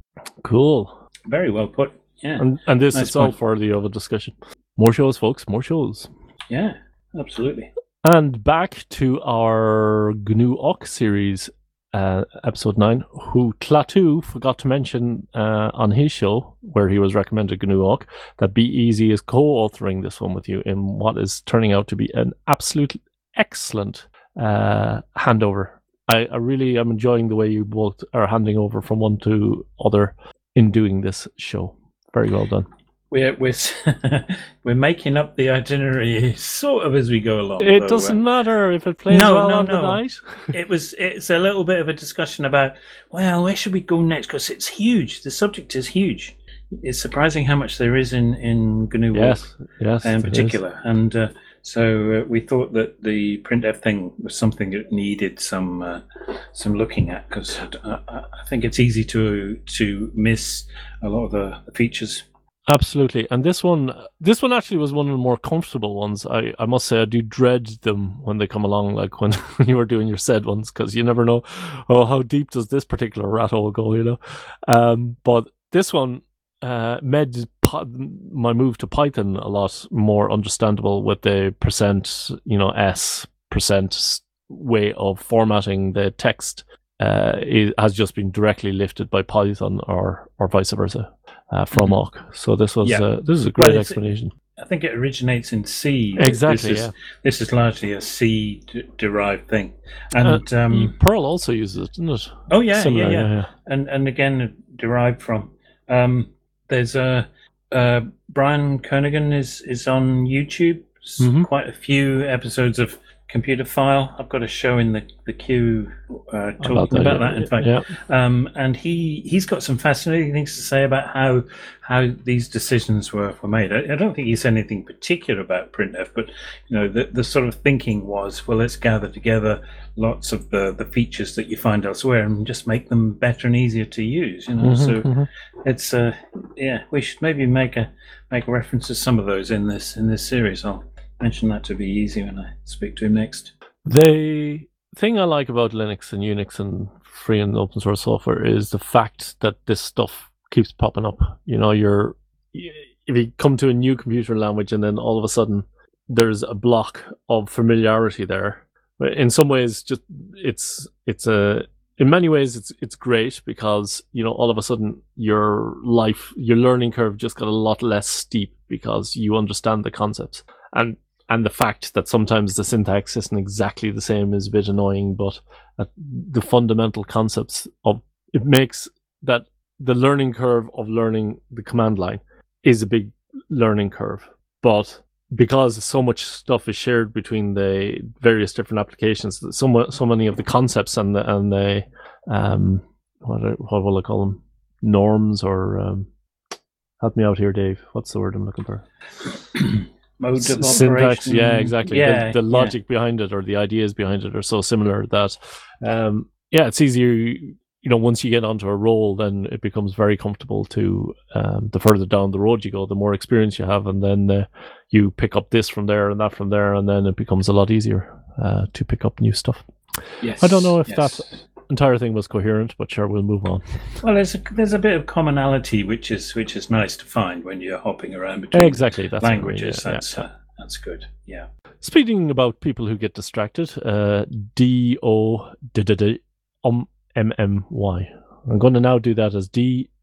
Cool. Very well put. Yeah. And this is all for the other discussion. More shows, folks. More shows. Yeah, absolutely. And back to our GNU Awk series. Episode 9, who Klaatu forgot to mention on his show, where he was recommended GNU Awk, that Be Easy is co-authoring this one with you in what is turning out to be an absolutely excellent handover. I really am enjoying the way you both are handing over from one to other in doing this show. Very well done. We're making up the itinerary sort of as we go along. It doesn't matter if it plays on the night. It's a little bit of a discussion about, well, where should we go next? Because it's huge. The subject is huge. It's surprising how much there is in GNU yes, in particular. And so we thought that the printf thing was something that needed some looking at, because I think it's easy to miss a lot of the features. Absolutely. And this one actually was one of the more comfortable ones. I must say I do dread them when they come along, like when you were doing your said ones, because you never know, how deep does this particular rat hole go, you know? But this one made my move to Python a lot more understandable with the %s% way of formatting the text. It has just been directly lifted by Python or vice versa. From Awk. So this is a great explanation. I think it originates in C. Exactly. This is largely a C derived thing, and Perl also uses it, doesn't it? Oh yeah, similar, yeah. And again derived from. There's Brian Kernighan is on YouTube. Quite a few episodes of computer file. I've got a show in the queue talking about that. In fact, and he's got some fascinating things to say about how these decisions were made. I don't think he said anything particular about printf, but the sort of thinking was, well, let's gather together lots of the features that you find elsewhere and just make them better and easier to use. It's we should maybe make a reference to some of those in this series. I'll mention that to be easy when I speak to him next. The thing I like about Linux and Unix and free and open source software is the fact that this stuff keeps popping up. If you come to a new computer language and then all of a sudden there's a block of familiarity there. In some ways, just in many ways it's great because all of a sudden your learning curve just got a lot less steep because you understand the concepts. And the fact that sometimes the syntax isn't exactly the same is a bit annoying, but the fundamental concepts of it makes that the learning curve of learning the command line is a big learning curve. But because so much stuff is shared between the various different applications, so many of the concepts and the what will I call them? Norms or help me out here, Dave. What's the word I'm looking for? Modes of syntax, operation. yeah, exactly. The logic behind it or the ideas behind it are so similar that, it's easier. Once you get onto a roll, then it becomes very comfortable to. The further down the road you go, the more experience you have, and then you pick up this from there and that from there, and then it becomes a lot easier to pick up new stuff. Yes. I don't know if that entire thing was coherent, but sure, we'll move on. Well, there's a bit of commonality, which is nice to find when you're hopping around between that's languages. That's good. Yeah. Speaking about people who get distracted, DOMMY. I'm going to now do that as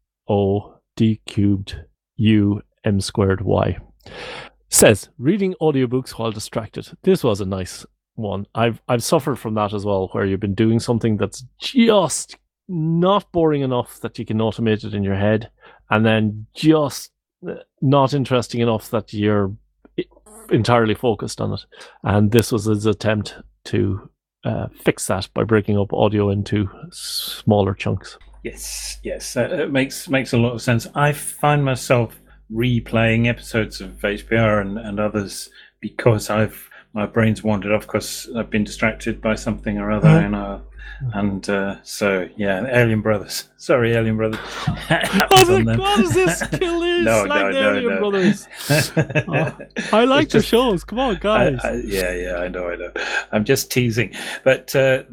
DOD3UM2Y. Says reading audiobooks while distracted. This was a nice one. I've suffered from that as well, where you've been doing something that's just not boring enough that you can automate it in your head, and then just not interesting enough that you're entirely focused on it. And this was his attempt to fix that by breaking up audio into smaller chunks. Yes, it makes a lot of sense. I find myself replaying episodes of HPR and others because my brain's wandered off because I've been distracted by something or other, Alien Brothers. Sorry, Alien Brothers. What is this? Kill this! No. Alien Brothers. I like the shows. Come on, guys. I know. I'm just teasing, but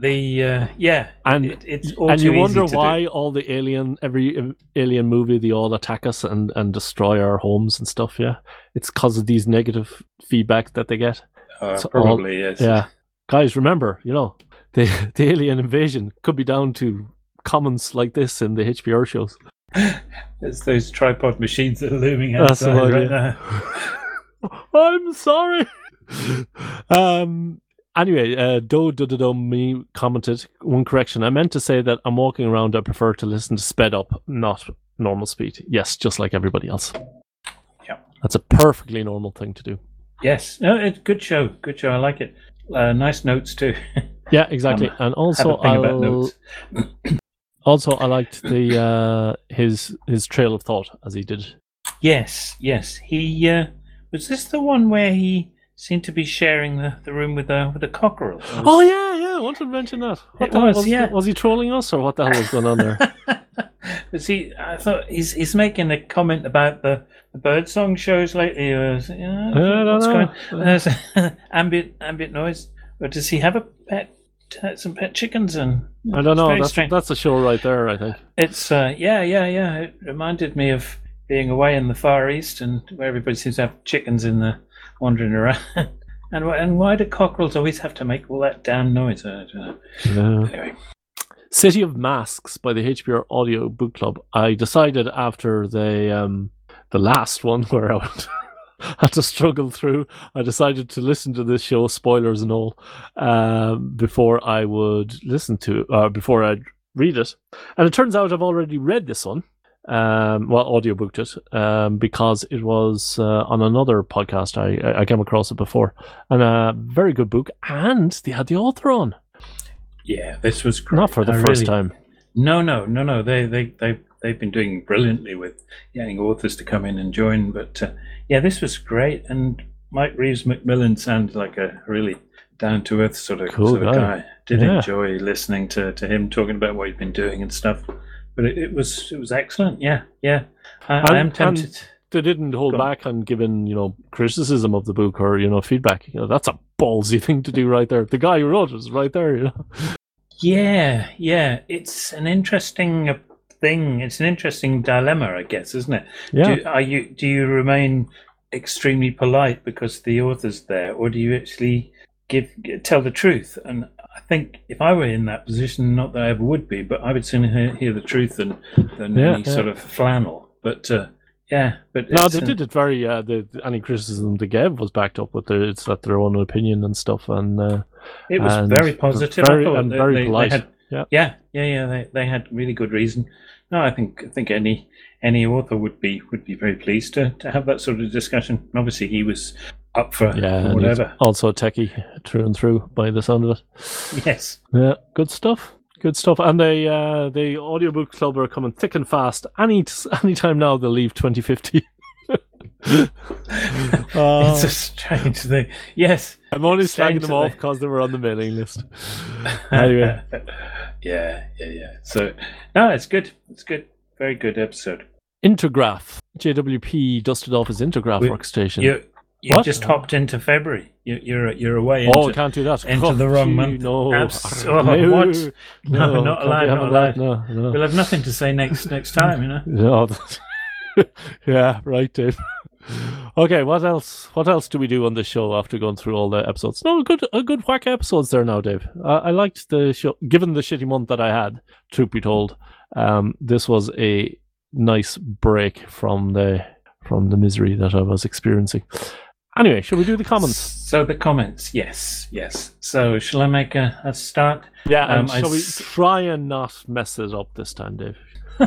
it's all and too you wonder easy to why do. all the every alien movie they all attack us and destroy our homes and stuff. Yeah, it's because of these negative feedback that they get. Probably, yes. Yeah. Guys, remember, the alien invasion could be down to comments like this in the HPR shows. There's those tripod machines that are looming outside right now. I'm sorry. Anyway, me commented, one correction. I meant to say that I'm walking around. I prefer to listen to sped up, not normal speed. Yes, just like everybody else. Yeah. That's a perfectly normal thing to do. Yes, no, it's good show. I like it. Nice notes too. Yeah, exactly. And also, I liked the his trail of thought as he did. Yes. He was this the one where he seemed to be sharing the room with a cockerel? Oh yeah. I wanted to mention that. Was he trolling us or what the hell was going on there? I thought he's making a comment about the birdsong shows lately. I don't know. Ambient noise. Or does he have some pet chickens? And I don't know. That's a show right there, I think. It's It reminded me of being away in the Far East and where everybody seems to have chickens wandering around. And why do cockerels always have to make all that damn noise? I don't know. Yeah. Anyway. City of Masks by the HPR Audio Book Club. I decided after the last one where I had to struggle through, I decided to listen to this show, spoilers and all, before I would before I'd read it. And it turns out I've already read this one. audiobooked it, because it was on another podcast. I came across it before, and a very good book, and they had the author on. Yeah, this was great. Not for the first time. No. They've been doing brilliantly with getting authors to come in and join. But this was great. And Mike Reeves McMillan sounded like a really down-to-earth sort of guy. Did enjoy listening to him talking about what he'd been doing and stuff. But it was excellent. Yeah. I am tempted. They didn't hold back on giving, criticism of the book or, feedback. That's a ballsy thing to do right there. The guy who wrote it was right there, Yeah. It's an interesting thing. It's an interesting dilemma, I guess, isn't it? Yeah. Do you remain extremely polite because the author's there, or do you actually tell the truth? And I think if I were in that position, not that I ever would be, but I would sooner hear the truth than any sort of flannel. But but no, they did it very. Any criticism they gave was backed up with their own opinion and stuff, and it was very positive. Very polite. They had really good reason. No, I think any author would be very pleased to have that sort of discussion. And obviously, he was up for whatever. Also a techie through and through, by the sound of it. Yes. Yeah, good stuff. And the audiobook club are coming thick and fast. Any time now they'll leave 2050. It's a strange thing. Yes. I'm only slagging them off because they were on the mailing list. Anyway. Yeah. So, no, it's good. It's good. Very good episode. Intergraph. JWP dusted off his Intergraph workstation. You just hopped into February. You're away. Into, can't do that. Into the wrong month. No. What? No, not allowed. No. We'll have nothing to say next time, No. Yeah, right, Dave. Okay, what else do we do on the show after going through all the episodes? No, a good whack episodes there now, Dave. I liked the show. Given the shitty month that I had, truth be told, this was a nice break from the misery that I was experiencing. Anyway, shall we do the comments? So the comments, yes. So shall I make a start? Yeah, and shall we try and not mess it up this time, Dave?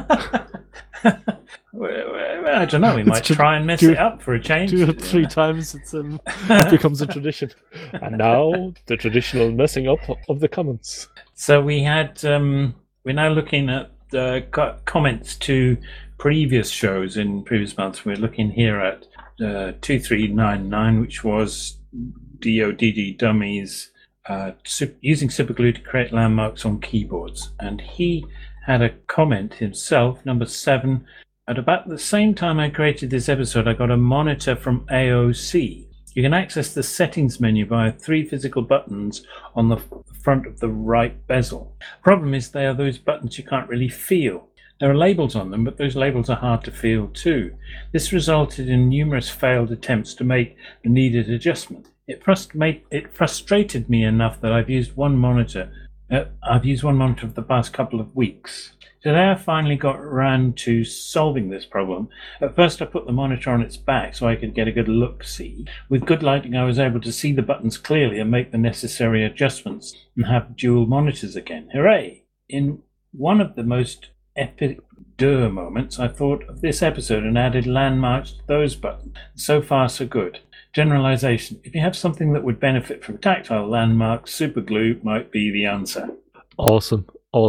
I don't know. We might try and mess it up for a change. 2 or 3 times it becomes a tradition. And now the traditional messing up of the comments. So we had. We're now looking at comments to previous shows in previous months. We're looking here at 2399, which was DODD Dummies using superglue to create landmarks on keyboards. And he had a comment himself, number 7. At about the same time I created this episode, I got a monitor from AOC. You can access the settings menu via 3 physical buttons on the front of the right bezel. Problem is they are those buttons you can't really feel. There are labels on them, but those labels are hard to feel too. This resulted in numerous failed attempts to make the needed adjustment. It frustrated me enough that I've used one monitor for the past couple of weeks. Today I finally got around to solving this problem. At first I put the monitor on its back so I could get a good look-see. With good lighting I was able to see the buttons clearly and make the necessary adjustments and have dual monitors again. Hooray! In one of the most epic moments, I thought of this episode and added landmarks to those buttons. So far so good. Generalization. If you have something that would benefit from tactile landmarks, superglue might be the answer. Awesome.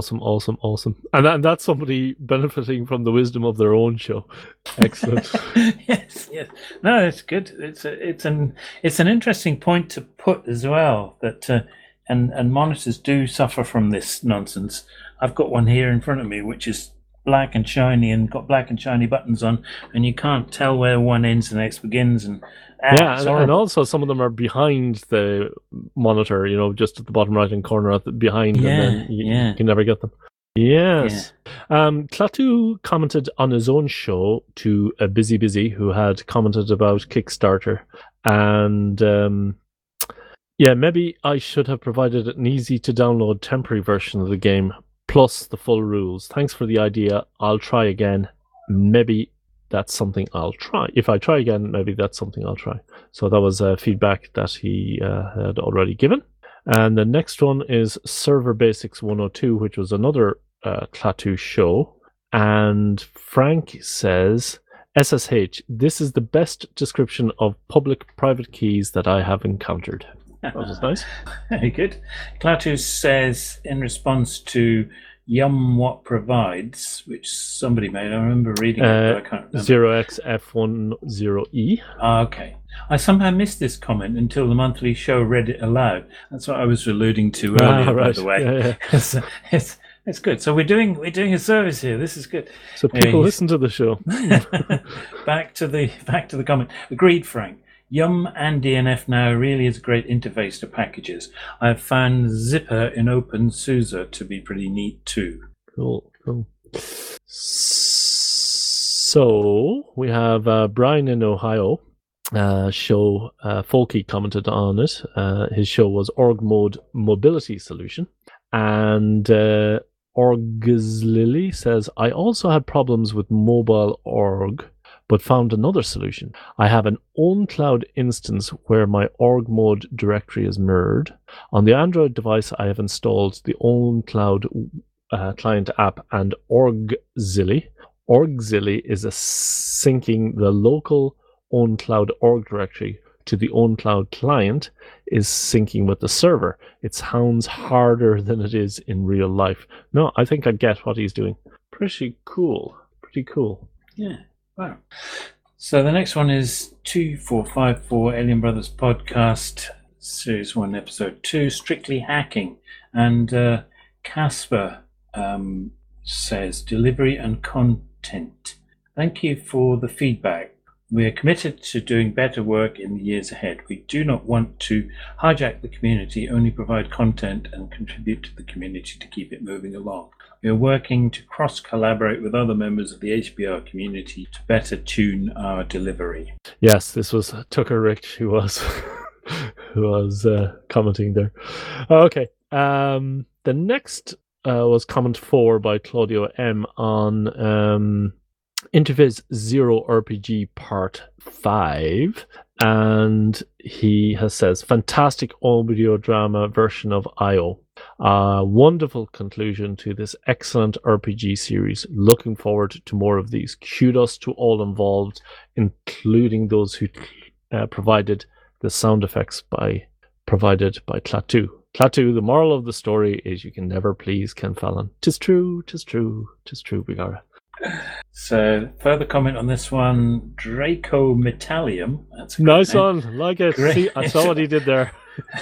And that's somebody benefiting from the wisdom of their own show. Excellent. Yes. No, it's good. It's an interesting point to put as well, that and monitors do suffer from this nonsense. I've got one here in front of me which is black and shiny and got black and shiny buttons on, and you can't tell where one ends and the next begins. And and also some of them are behind the monitor, just at the bottom right hand corner behind, and then you can never get them. Yes. Yeah. Klaatu commented on his own show to a Busy who had commented about Kickstarter, and maybe I should have provided an easy to download temporary version of the game plus the full rules. Thanks for the idea. I'll try again. Maybe that's something I'll try. If I try again, maybe that's something I'll try. So that was feedback that he had already given. And the next one is Server Basics 102, which was another Klaatu show. And Frank says, SSH, this is the best description of public-private keys that I have encountered. That was nice. Very good. Klaatu says, in response to Yum What Provides, which somebody made, I remember reading it, but I can't remember. 0xF10E. Okay. I somehow missed this comment until the monthly show read it aloud. That's what I was alluding to earlier, by the way. Yeah. It's good. So we're doing a service here. This is good. So people listen to the show. Back to the comment. Agreed, Frank. Yum and DNF now really is a great interface to packages. I have found Zipper in OpenSUSE to be pretty neat too. Cool. So we have Brian in Ohio. Show Folky commented on it. His show was Org Mode Mobility Solution. And Orgslily says, I also had problems with mobile org, but found another solution. I have an OwnCloud instance where my org mode directory is mirrored. On the Android device, I have installed the OwnCloud client app and Orgzilly. Orgzilly is syncing the local OwnCloud org directory to the OwnCloud client is syncing with the server. It sounds harder than it is in real life. No, I think I get what he's doing. Pretty cool. Yeah. Wow. So the next one is 2454 Alien Brothers Podcast, Series 1, Episode 2, Strictly Hacking. And Casper says, delivery and content. Thank you for the feedback. We are committed to doing better work in the years ahead. We do not want to hijack the community, only provide content and contribute to the community to keep it moving along. We are working to cross-collaborate with other members of the HPR community to better tune our delivery. Yes, this was Tucker Rich who was commenting there. Okay, the next was comment 4 by Claudio M on Interface Zero RPG Part 5, and he says, fantastic audio drama version of IO. Wonderful conclusion to this excellent RPG series. Looking forward to more of these. Kudos to all involved, including those who provided the sound effects provided by Klaatu. Klaatu, the moral of the story is you can never please Ken Fallon. 'Tis true, Bigara. So, further comment on this one, Draco Metallium. That's a nice name. one, like it. See, I saw what he did there.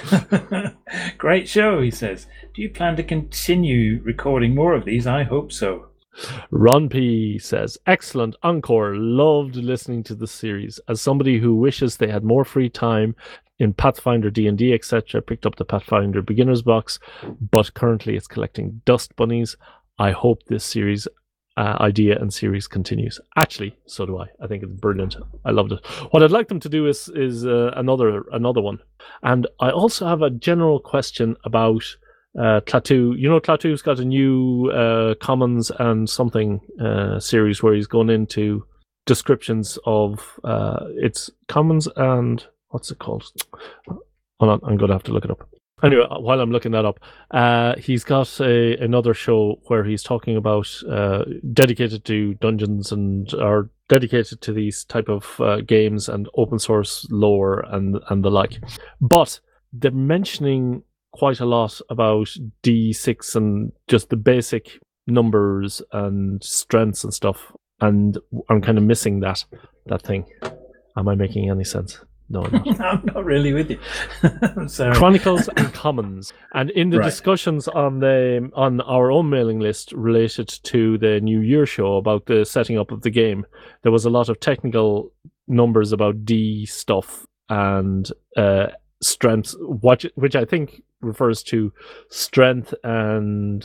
Great show, he says. Do you plan to continue recording more of these? I hope so. Ron P says, excellent encore. Loved listening to the series. As somebody who wishes they had more free time in Pathfinder, D&D, etc., picked up the Pathfinder Beginner's Box, but currently it's collecting dust bunnies. I hope this series idea and series continues. Actually, so do I. I think it's brilliant. I loved it. What I'd like them to do is another one. And I also have a general question about Klaatu. You know, Klaatu's got a new Commons and something series where he's going into descriptions of its Commons and what's it called? Hold on, I'm going to have to look it up. Anyway, while I'm looking that up, he's got another show where he's talking about dedicated to dungeons or dedicated to these type of games and open source lore and the like. But they're mentioning quite a lot about D6 and just the basic numbers and strengths and stuff. And I'm kind of missing that thing. Am I making any sense? No, I'm not. I'm not really with you. I'm sorry. Chronicles and Commons, and in the discussions on our own mailing list related to the New Year show about the setting up of the game, there was a lot of technical numbers about D stuff and strengths, which I think refers to strength and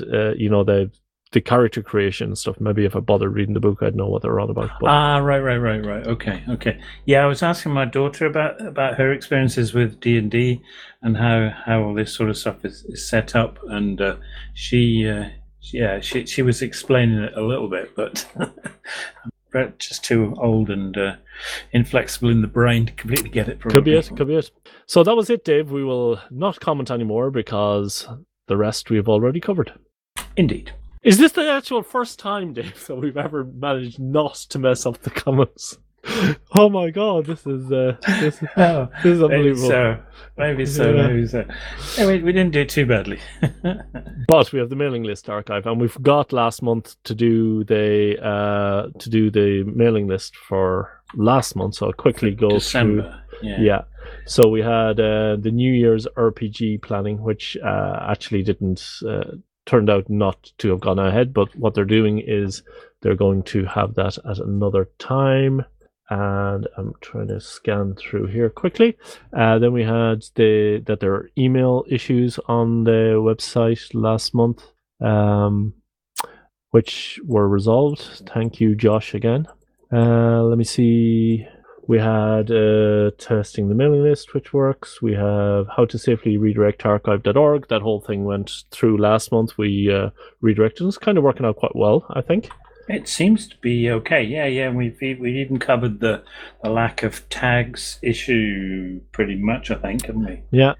the character creation and stuff. Maybe if I bothered reading the book, I'd know what they're on about. But... Right. Okay. Yeah, I was asking my daughter about her experiences with D&D and how all this sort of stuff is set up, and she was explaining it a little bit, but I'm just too old and inflexible in the brain to completely get it. Probably. Could be it. So that was it, Dave. We will not comment anymore because the rest we have already covered. Indeed. Is this the actual first time, Dave, that we've ever managed not to mess up the comments? Oh my god, this is unbelievable. Maybe so. Yeah, we didn't do too badly. But we have the mailing list archive, and we forgot last month to do the mailing list for last month. So I'll quickly go December. through. Yeah. So we had the New Year's RPG planning, which actually didn't turned out not to have gone ahead. But what they're doing is they're going to have that at another time. And I'm trying to scan through here quickly. Then we had that there are email issues on the website last month, which were resolved. Thank you, Josh, again. Let me see. We had testing the mailing list, which works. We have how to safely redirect archive.org. That whole thing went through last month. We redirected. It's kind of working out quite well, I think. It seems to be okay. Yeah. We've even covered the lack of tags issue pretty much, I think, haven't we? Yeah.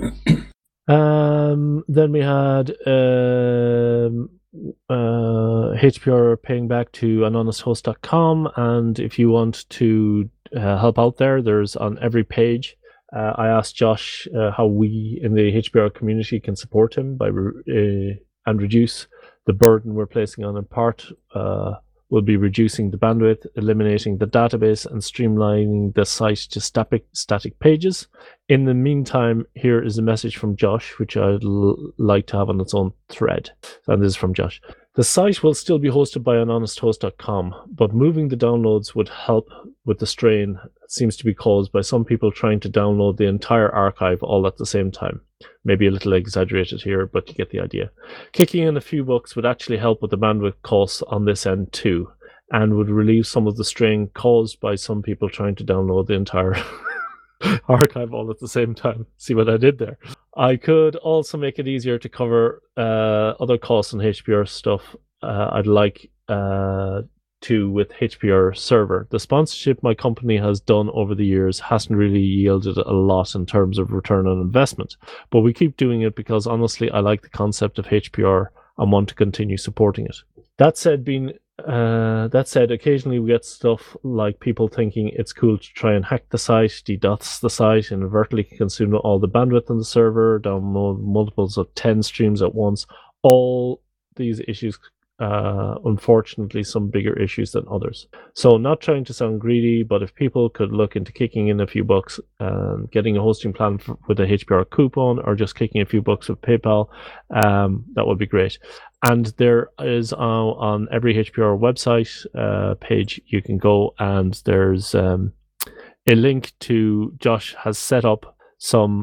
Then we had HPR paying back to anhonesthost.com, and if you want to help out there's on every page. I asked Josh how we in the HPR community can support him by and reduce the burden we're placing on. In part, we'll be reducing the bandwidth, eliminating the database, and streamlining the site to static pages. In the meantime, here is a message from Josh, which I'd like to have on its own thread. And this is from Josh. The site will still be hosted by anhonesthost.com, but moving the downloads would help with the strain that seems to be caused by some people trying to download the entire archive all at the same time. Maybe a little exaggerated here, but you get the idea. Kicking in a few bucks would actually help with the bandwidth costs on this end too, and would relieve some of the strain caused by some people trying to download the entire archive all at the same time. See what I did there? I could also make it easier to cover other costs on HPR stuff. I'd like to with HPR server. The sponsorship my company has done over the years hasn't really yielded a lot in terms of return on investment, but we keep doing it because honestly I like the concept of HPR and want to continue supporting it. That said, occasionally we get stuff like people thinking it's cool to try and hack the site, DDoS the site, inadvertently consume all the bandwidth on the server, download multiples of 10 streams at once. All these issues, unfortunately, some bigger issues than others. So not trying to sound greedy, but if people could look into kicking in a few bucks and getting a hosting plan with a HPR coupon, or just kicking a few bucks with PayPal, that would be great. And there is on every HPR website page you can go, and there's a link to Josh has set up some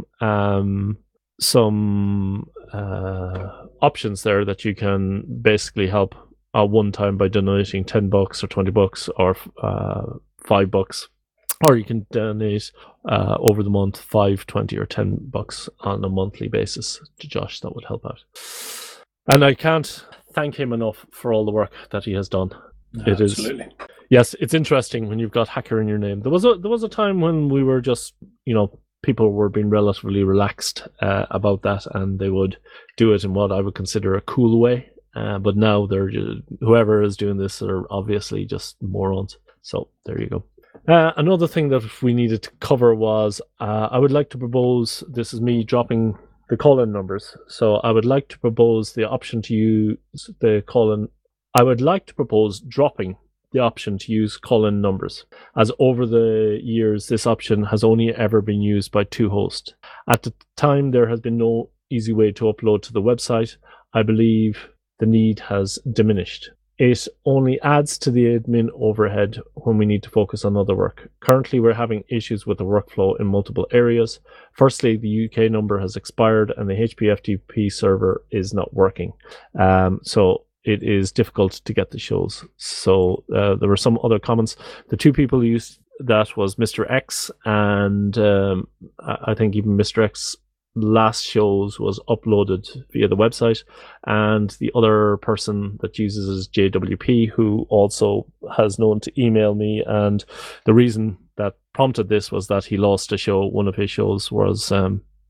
options there that you can basically help at one time by donating $10 or $20 or $5, or you can donate over the month $5, $20 or $10 on a monthly basis to Josh. That would help out. And I can't thank him enough for all the work that he has done. It Absolutely. is, yes, it's interesting when you've got hacker in your name. There was a time when we were just, people were being relatively relaxed about that, and they would do it in what I would consider a cool way. But now whoever is doing this are obviously just morons. So there you go. Another thing that we needed to cover was I would like to propose, this is me dropping the call-in numbers. So I would like to propose the option to use the call-in. I would like to propose dropping the option to use call-in numbers, as over the years this option has only ever been used by 2 hosts. At the time there has been no easy way to upload to the website. I believe the need has diminished. It only adds to the admin overhead when we need to focus on other work. Currently we're having issues with the workflow in multiple areas. Firstly, the UK number has expired and the HP FTP server is not working. So it is difficult to get the shows. So there were some other comments. The 2 people who used that was Mr. X, and I think even Mr. X last shows was uploaded via the website, and the other person that uses is JWP, who also has known to email me, and the reason that prompted this was that he lost a show. One of his shows was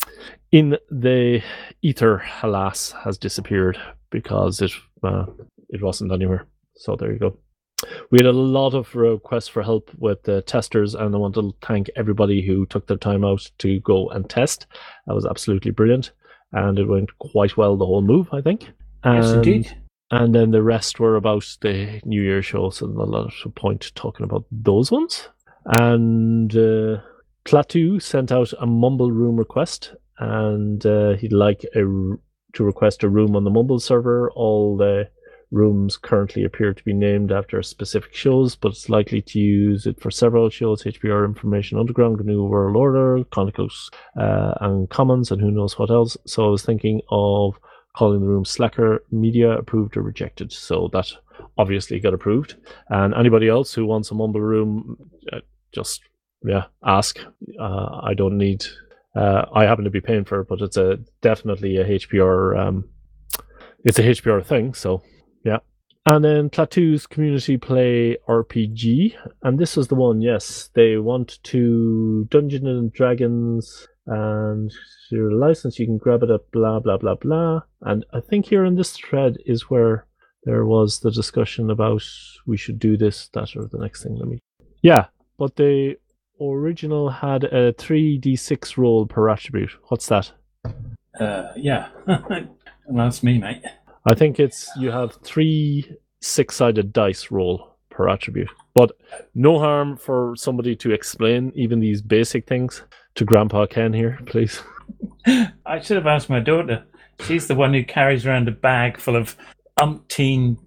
in the ether, alas, has disappeared because it wasn't anywhere. So there you go. We had a lot of requests for help with the testers, and I want to thank everybody who took their time out to go and test. That was absolutely brilliant, and it went quite well, the whole move, I think. Yes, indeed. And then the rest were about the New Year show, so a lot of point talking about those ones. And Klaatu sent out a Mumble room request, and he'd like to request a room on the Mumble server. All the rooms currently appear to be named after specific shows, but it's likely to use it for several shows: HPR, Information Underground, New World Order, Chronicles, and Commons, and who knows what else. So I was thinking of calling the room Slacker Media, approved or rejected. So that obviously got approved. And anybody else who wants a Mumble room, just ask. I don't need. I happen to be paying for it, but it's definitely a HPR. It's a HPR thing. So yeah. And then Klaatu's Community Play RPG, and this is the one. Yes, they want to Dungeons and Dragons, and your license you can grab it at blah blah blah blah. And I think here in this thread is where there was the discussion about we should do this, that, or the next thing. But the original had a 3d6 roll per attribute. What's that? Yeah. That's me, mate. I think it's you have 3 6-sided dice roll per attribute. But no harm for somebody to explain even these basic things to Grandpa Ken here, please. I should have asked my daughter. She's the one who carries around a bag full of umpteen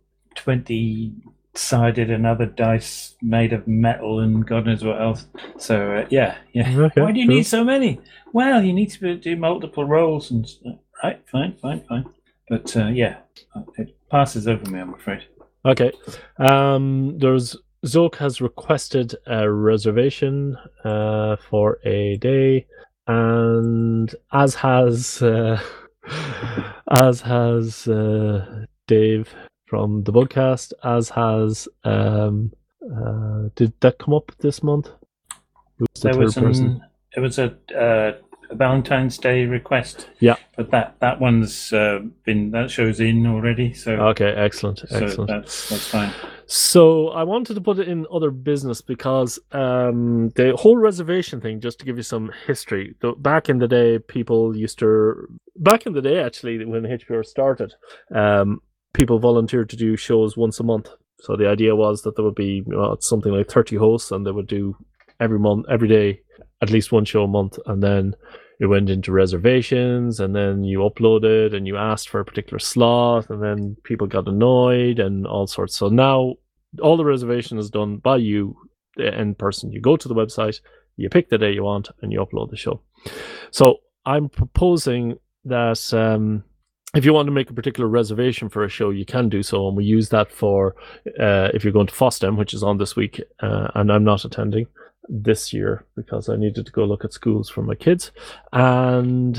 20-sided and other dice made of metal and God knows what else. So, yeah. Okay, why do you need so many? Well, you need to do multiple rolls and stuff. Right, fine. But, it passes over me, I'm afraid. Okay. Zoke has requested a reservation for a day, and as has Dave from the podcast, as has did that come up this month? Who's the third person? It was a Valentine's Day request. Yeah, but that one's that show's in already. So okay, excellent. So that's fine. So I wanted to put it in other business because the whole reservation thing, just to give you some history. Back in the day, actually, when HPR started, people volunteered to do shows once a month. So the idea was that there would be something like 30 hosts, and they would do every day, at least one show a month, and then it went into reservations, and then you uploaded and you asked for a particular slot, and then people got annoyed and all sorts. So now all the reservation is done by you, the end person. You go to the website, you pick the day you want, and you upload the show. So I'm proposing that if you want to make a particular reservation for a show, you can do so, and we use that for if you're going to FOSDEM, which is on this week, and I'm not attending this year because I needed to go look at schools for my kids, and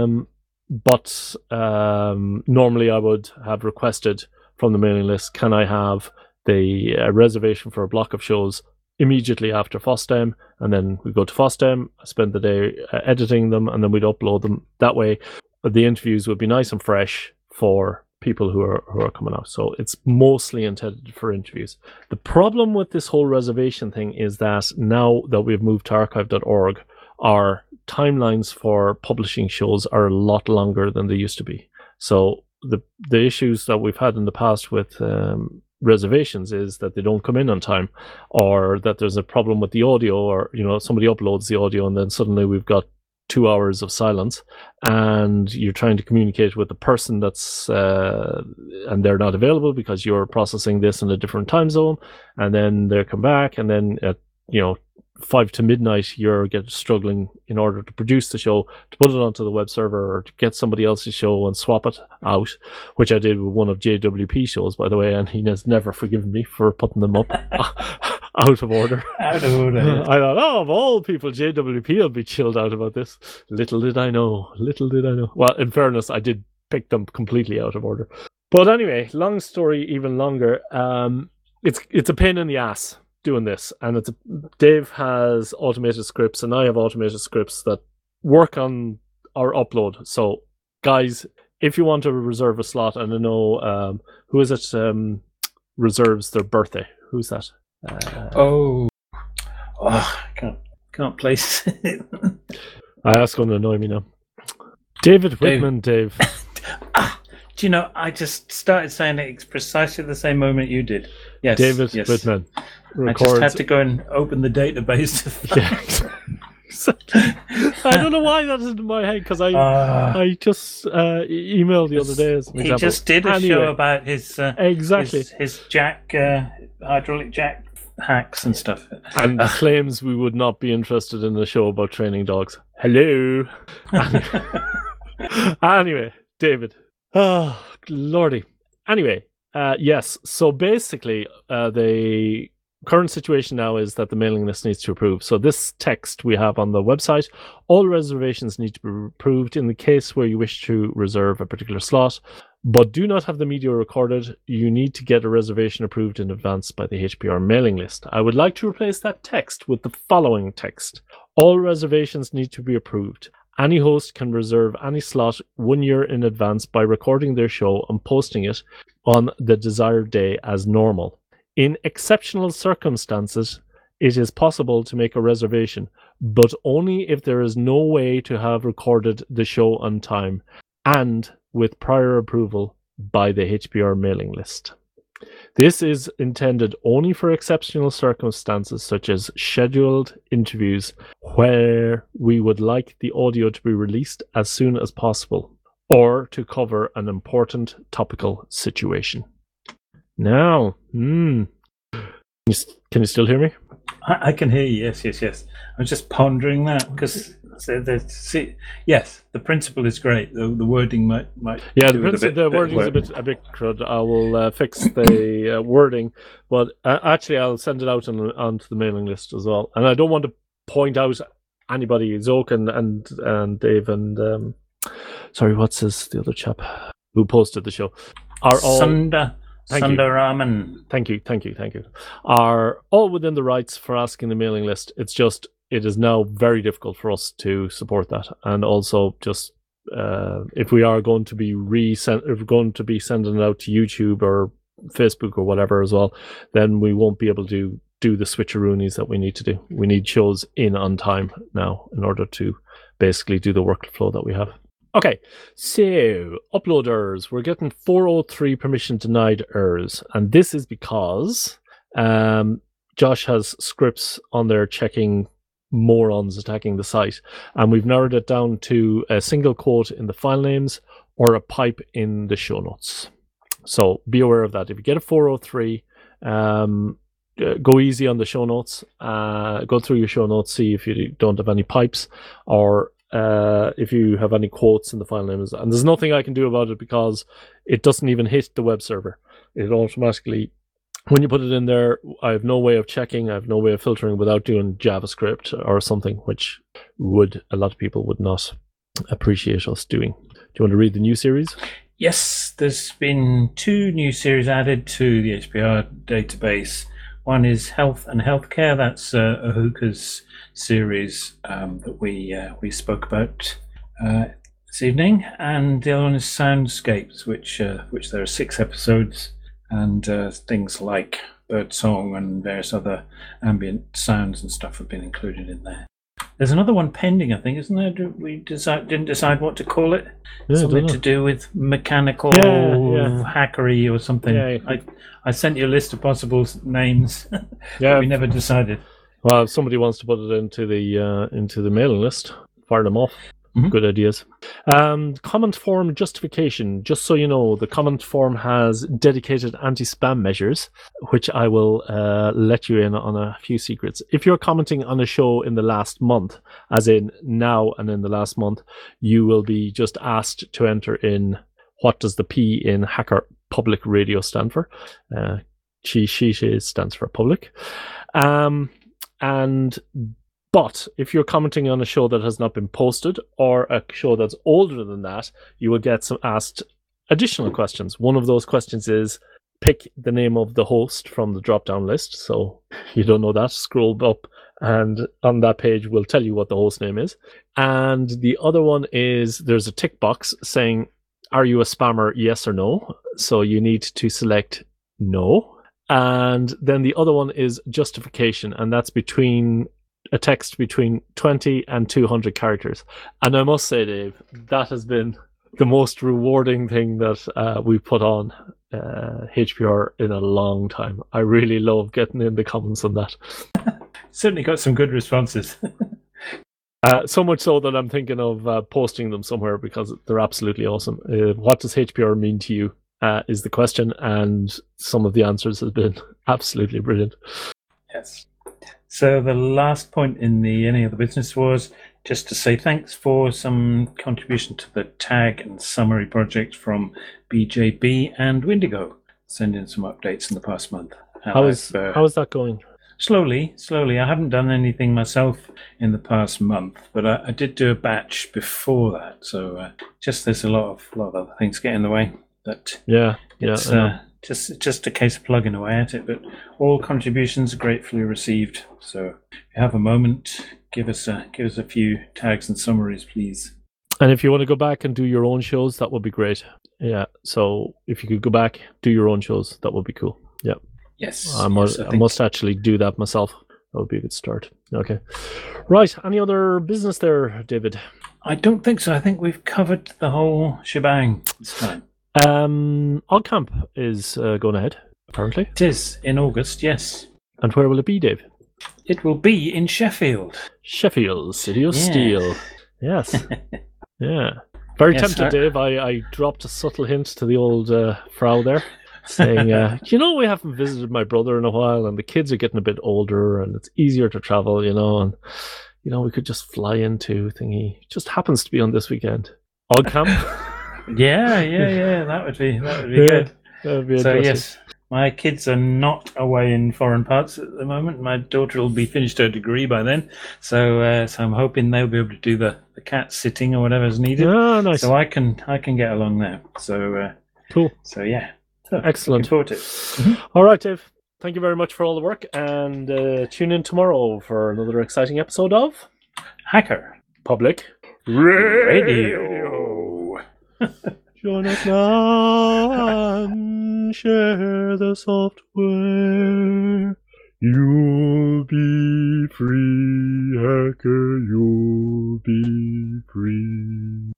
but normally I would have requested from the mailing list, can I have the reservation for a block of shows immediately after FOSDEM, and then we go to FOSDEM, I spend the day editing them, and then we'd upload them. That way the interviews would be nice and fresh for people who are coming out. So it's mostly intended for interviews. The problem with this whole reservation thing is that now that we've moved to archive.org, our timelines for publishing shows are a lot longer than they used to be. So the issues that we've had in the past with reservations is that they don't come in on time, or that there's a problem with the audio, or somebody uploads the audio and then suddenly we've got 2 hours of silence, and you're trying to communicate with the person that's and they're not available because you're processing this in a different time zone, and then they come back, and then at 5 to midnight you're struggling in order to produce the show, to put it onto the web server, or to get somebody else's show and swap it out, which I did with one of JWP shows, by the way, and he has never forgiven me for putting them up out of order. Out of order. Yeah. I thought, of all people, JWP will be chilled out about this. Little did I know. Well, in fairness, I did pick them completely out of order. But anyway, long story even longer. It's a pain in the ass doing this, and Dave has automated scripts, and I have automated scripts that work on our upload. So, guys, if you want to reserve a slot, and I know who is it reserves their birthday? Who's that? Can't place it. That's going to annoy me now. David Whitman, Dave. Do you know, I just started saying it precisely the same moment you did. Yes, David yes. Whitman records. I just had to go and open the database to find. I don't know why that is in my head, because I just emailed the other day as an example. He just did a show about his exactly his jack hydraulic jack hacks and stuff, and claims we would not be interested in a show about training dogs. Hello. Anyway, David. Oh, lordy. Anyway, yes. So basically, the current situation now is that the mailing list needs to approve. So this text we have on the website, all reservations need to be approved in the case where you wish to reserve a particular slot, but do not have the media recorded. You need to get a reservation approved in advance by the HPR mailing list. I would like to replace that text with the following text. All reservations need to be approved. Any host can reserve any slot 1 year in advance by recording their show and posting it on the desired day as normal. In exceptional circumstances, it is possible to make a reservation, but only if there is no way to have recorded the show on time and with prior approval by the HPR mailing list. This is intended only for exceptional circumstances such as scheduled interviews where we would like the audio to be released as soon as possible or to cover an important topical situation. Now, can you still hear me? I can hear you. Yes. I'm just pondering that because yes, the principle is great. The wording might. Yeah, the wording is a bit crud. I will fix the wording, but actually I'll send it out onto the mailing list as well. And I don't want to point out anybody, Zoke and Dave and sorry, what's the other chap who posted the show? Are all Sundaraman. Thank you. Are all within the rights for asking the mailing list. It's just it is now very difficult for us to support that, and also just if we are going to be sending it out to YouTube or Facebook or whatever as well, then we won't be able to do the switcheroonies that we need to do. We need shows in on time now in order to basically do the workflow that we have. Okay, so uploaders, we're getting 403 permission denied errors, and this is because Josh has scripts on there checking morons attacking the site, and we've narrowed it down to a single quote in the file names or a pipe in the show notes. So be aware of that. If you get a 403, go easy on the show notes. Go through your show notes, see if you don't have any pipes or if you have any quotes in the file names. And there's nothing I can do about it because it doesn't even hit the web server. It automatically, when you put it in there, I have no way of checking, I have no way of filtering without doing JavaScript or something, which a lot of people would not appreciate us doing. Do you want to read the new series? Yes, there's been 2 new series added to the HPR database. One is Health and Healthcare. That's Ahuka's series that we spoke about this evening, and the other one is Soundscapes, which there are 6 episodes, and things like birdsong and various other ambient sounds and stuff have been included in there. There's another one pending, I think, isn't there? We didn't decide what to call it. Yeah, something to do with mechanical hackery or something. Yeah. I sent you a list of possible names, but we never decided. Well, if somebody wants to put it into the mailing list, fire them off. Mm-hmm. Good ideas. Comment form justification. Just so you know, the comment form has dedicated anti-spam measures, which I will let you in on a few secrets. If you're commenting on a show in the last month, as in now and in the last month, you will be just asked to enter in what does the P in Hacker Public Radio stand for. She stands for public. But if you're commenting on a show that has not been posted or a show that's older than that, you will get asked additional questions. One of those questions is pick the name of the host from the drop-down list. So if you don't know that, scroll up And on that page, we'll tell you what the host name is. And the other one is there's a tick box saying, are you a spammer, yes or no? So you need to select no. And then the other one is justification, and that's between a text between 20 and 200 characters. And I must say, Dave, that has been the most rewarding thing that we've put on HPR in a long time. I really love getting in the comments on that. Certainly got some good responses. So much so that I'm thinking of posting them somewhere because they're absolutely awesome. What does HPR mean to you is the question, and some of the answers have been absolutely brilliant. Yes. So the last point in the Any Other Business was just to say thanks for some contribution to the tag and summary project from BJB and Windigo. Send in some updates in the past month. How is that going? Slowly. I haven't done anything myself in the past month, but I did do a batch before that. So just there's a lot of other things get in the way. But it's just a case of plugging away at it. But all contributions are gratefully received. So if you have a moment, give us a few tags and summaries, please. And if you want to go back and do your own shows, that would be great. Yeah. So if you could go back, do your own shows, that would be cool. Yeah. Yes. I must actually do that myself. That would be a good start. Okay. Right. Any other business there, David? I don't think so. I think we've covered the whole shebang this time. OggCamp is going ahead, apparently. It is in August, yes. And where will it be, Dave? It will be in Sheffield. Sheffield, City of Steel. Yes. Yeah. Very tempted, Dave. I dropped a subtle hint to the old Frau there, saying, we haven't visited my brother in a while, and the kids are getting a bit older, and it's easier to travel, and, we could just fly into thingy. It just happens to be on this weekend. OggCamp. Yeah. That would be good. That would be so yes, my kids are not away in foreign parts at the moment. My daughter will be finished her degree by then, so I'm hoping they'll be able to do the cat sitting or whatever's needed. Oh, nice. So I can get along there. So cool. So yeah, excellent. Looking forward to it. Mm-hmm. All right, Dave. Thank you very much for all the work, and tune in tomorrow for another exciting episode of Hacker Public Radio. Join us now and share the software. You'll be free, hacker, you'll be free.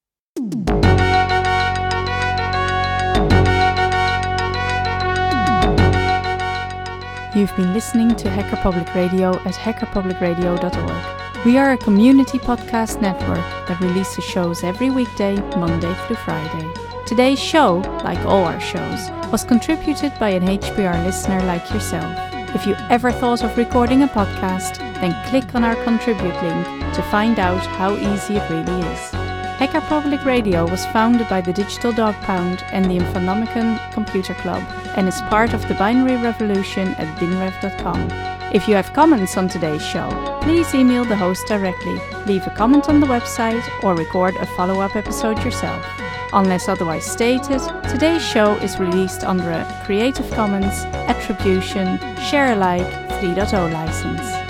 You've been listening to Hacker Public Radio at hackerpublicradio.org. We are a community podcast network that releases shows every weekday, Monday through Friday. Today's show, like all our shows, was contributed by an HPR listener like yourself. If you ever thought of recording a podcast, then click on our contribute link to find out how easy it really is. Hacker Public Radio was founded by the Digital Dog Pound and the Infonomicon Computer Club and is part of the binary revolution at binrev.com. If you have comments on today's show, please email the host directly, leave a comment on the website, or record a follow-up episode yourself. Unless otherwise stated, today's show is released under a Creative Commons Attribution Share Alike 3.0 license.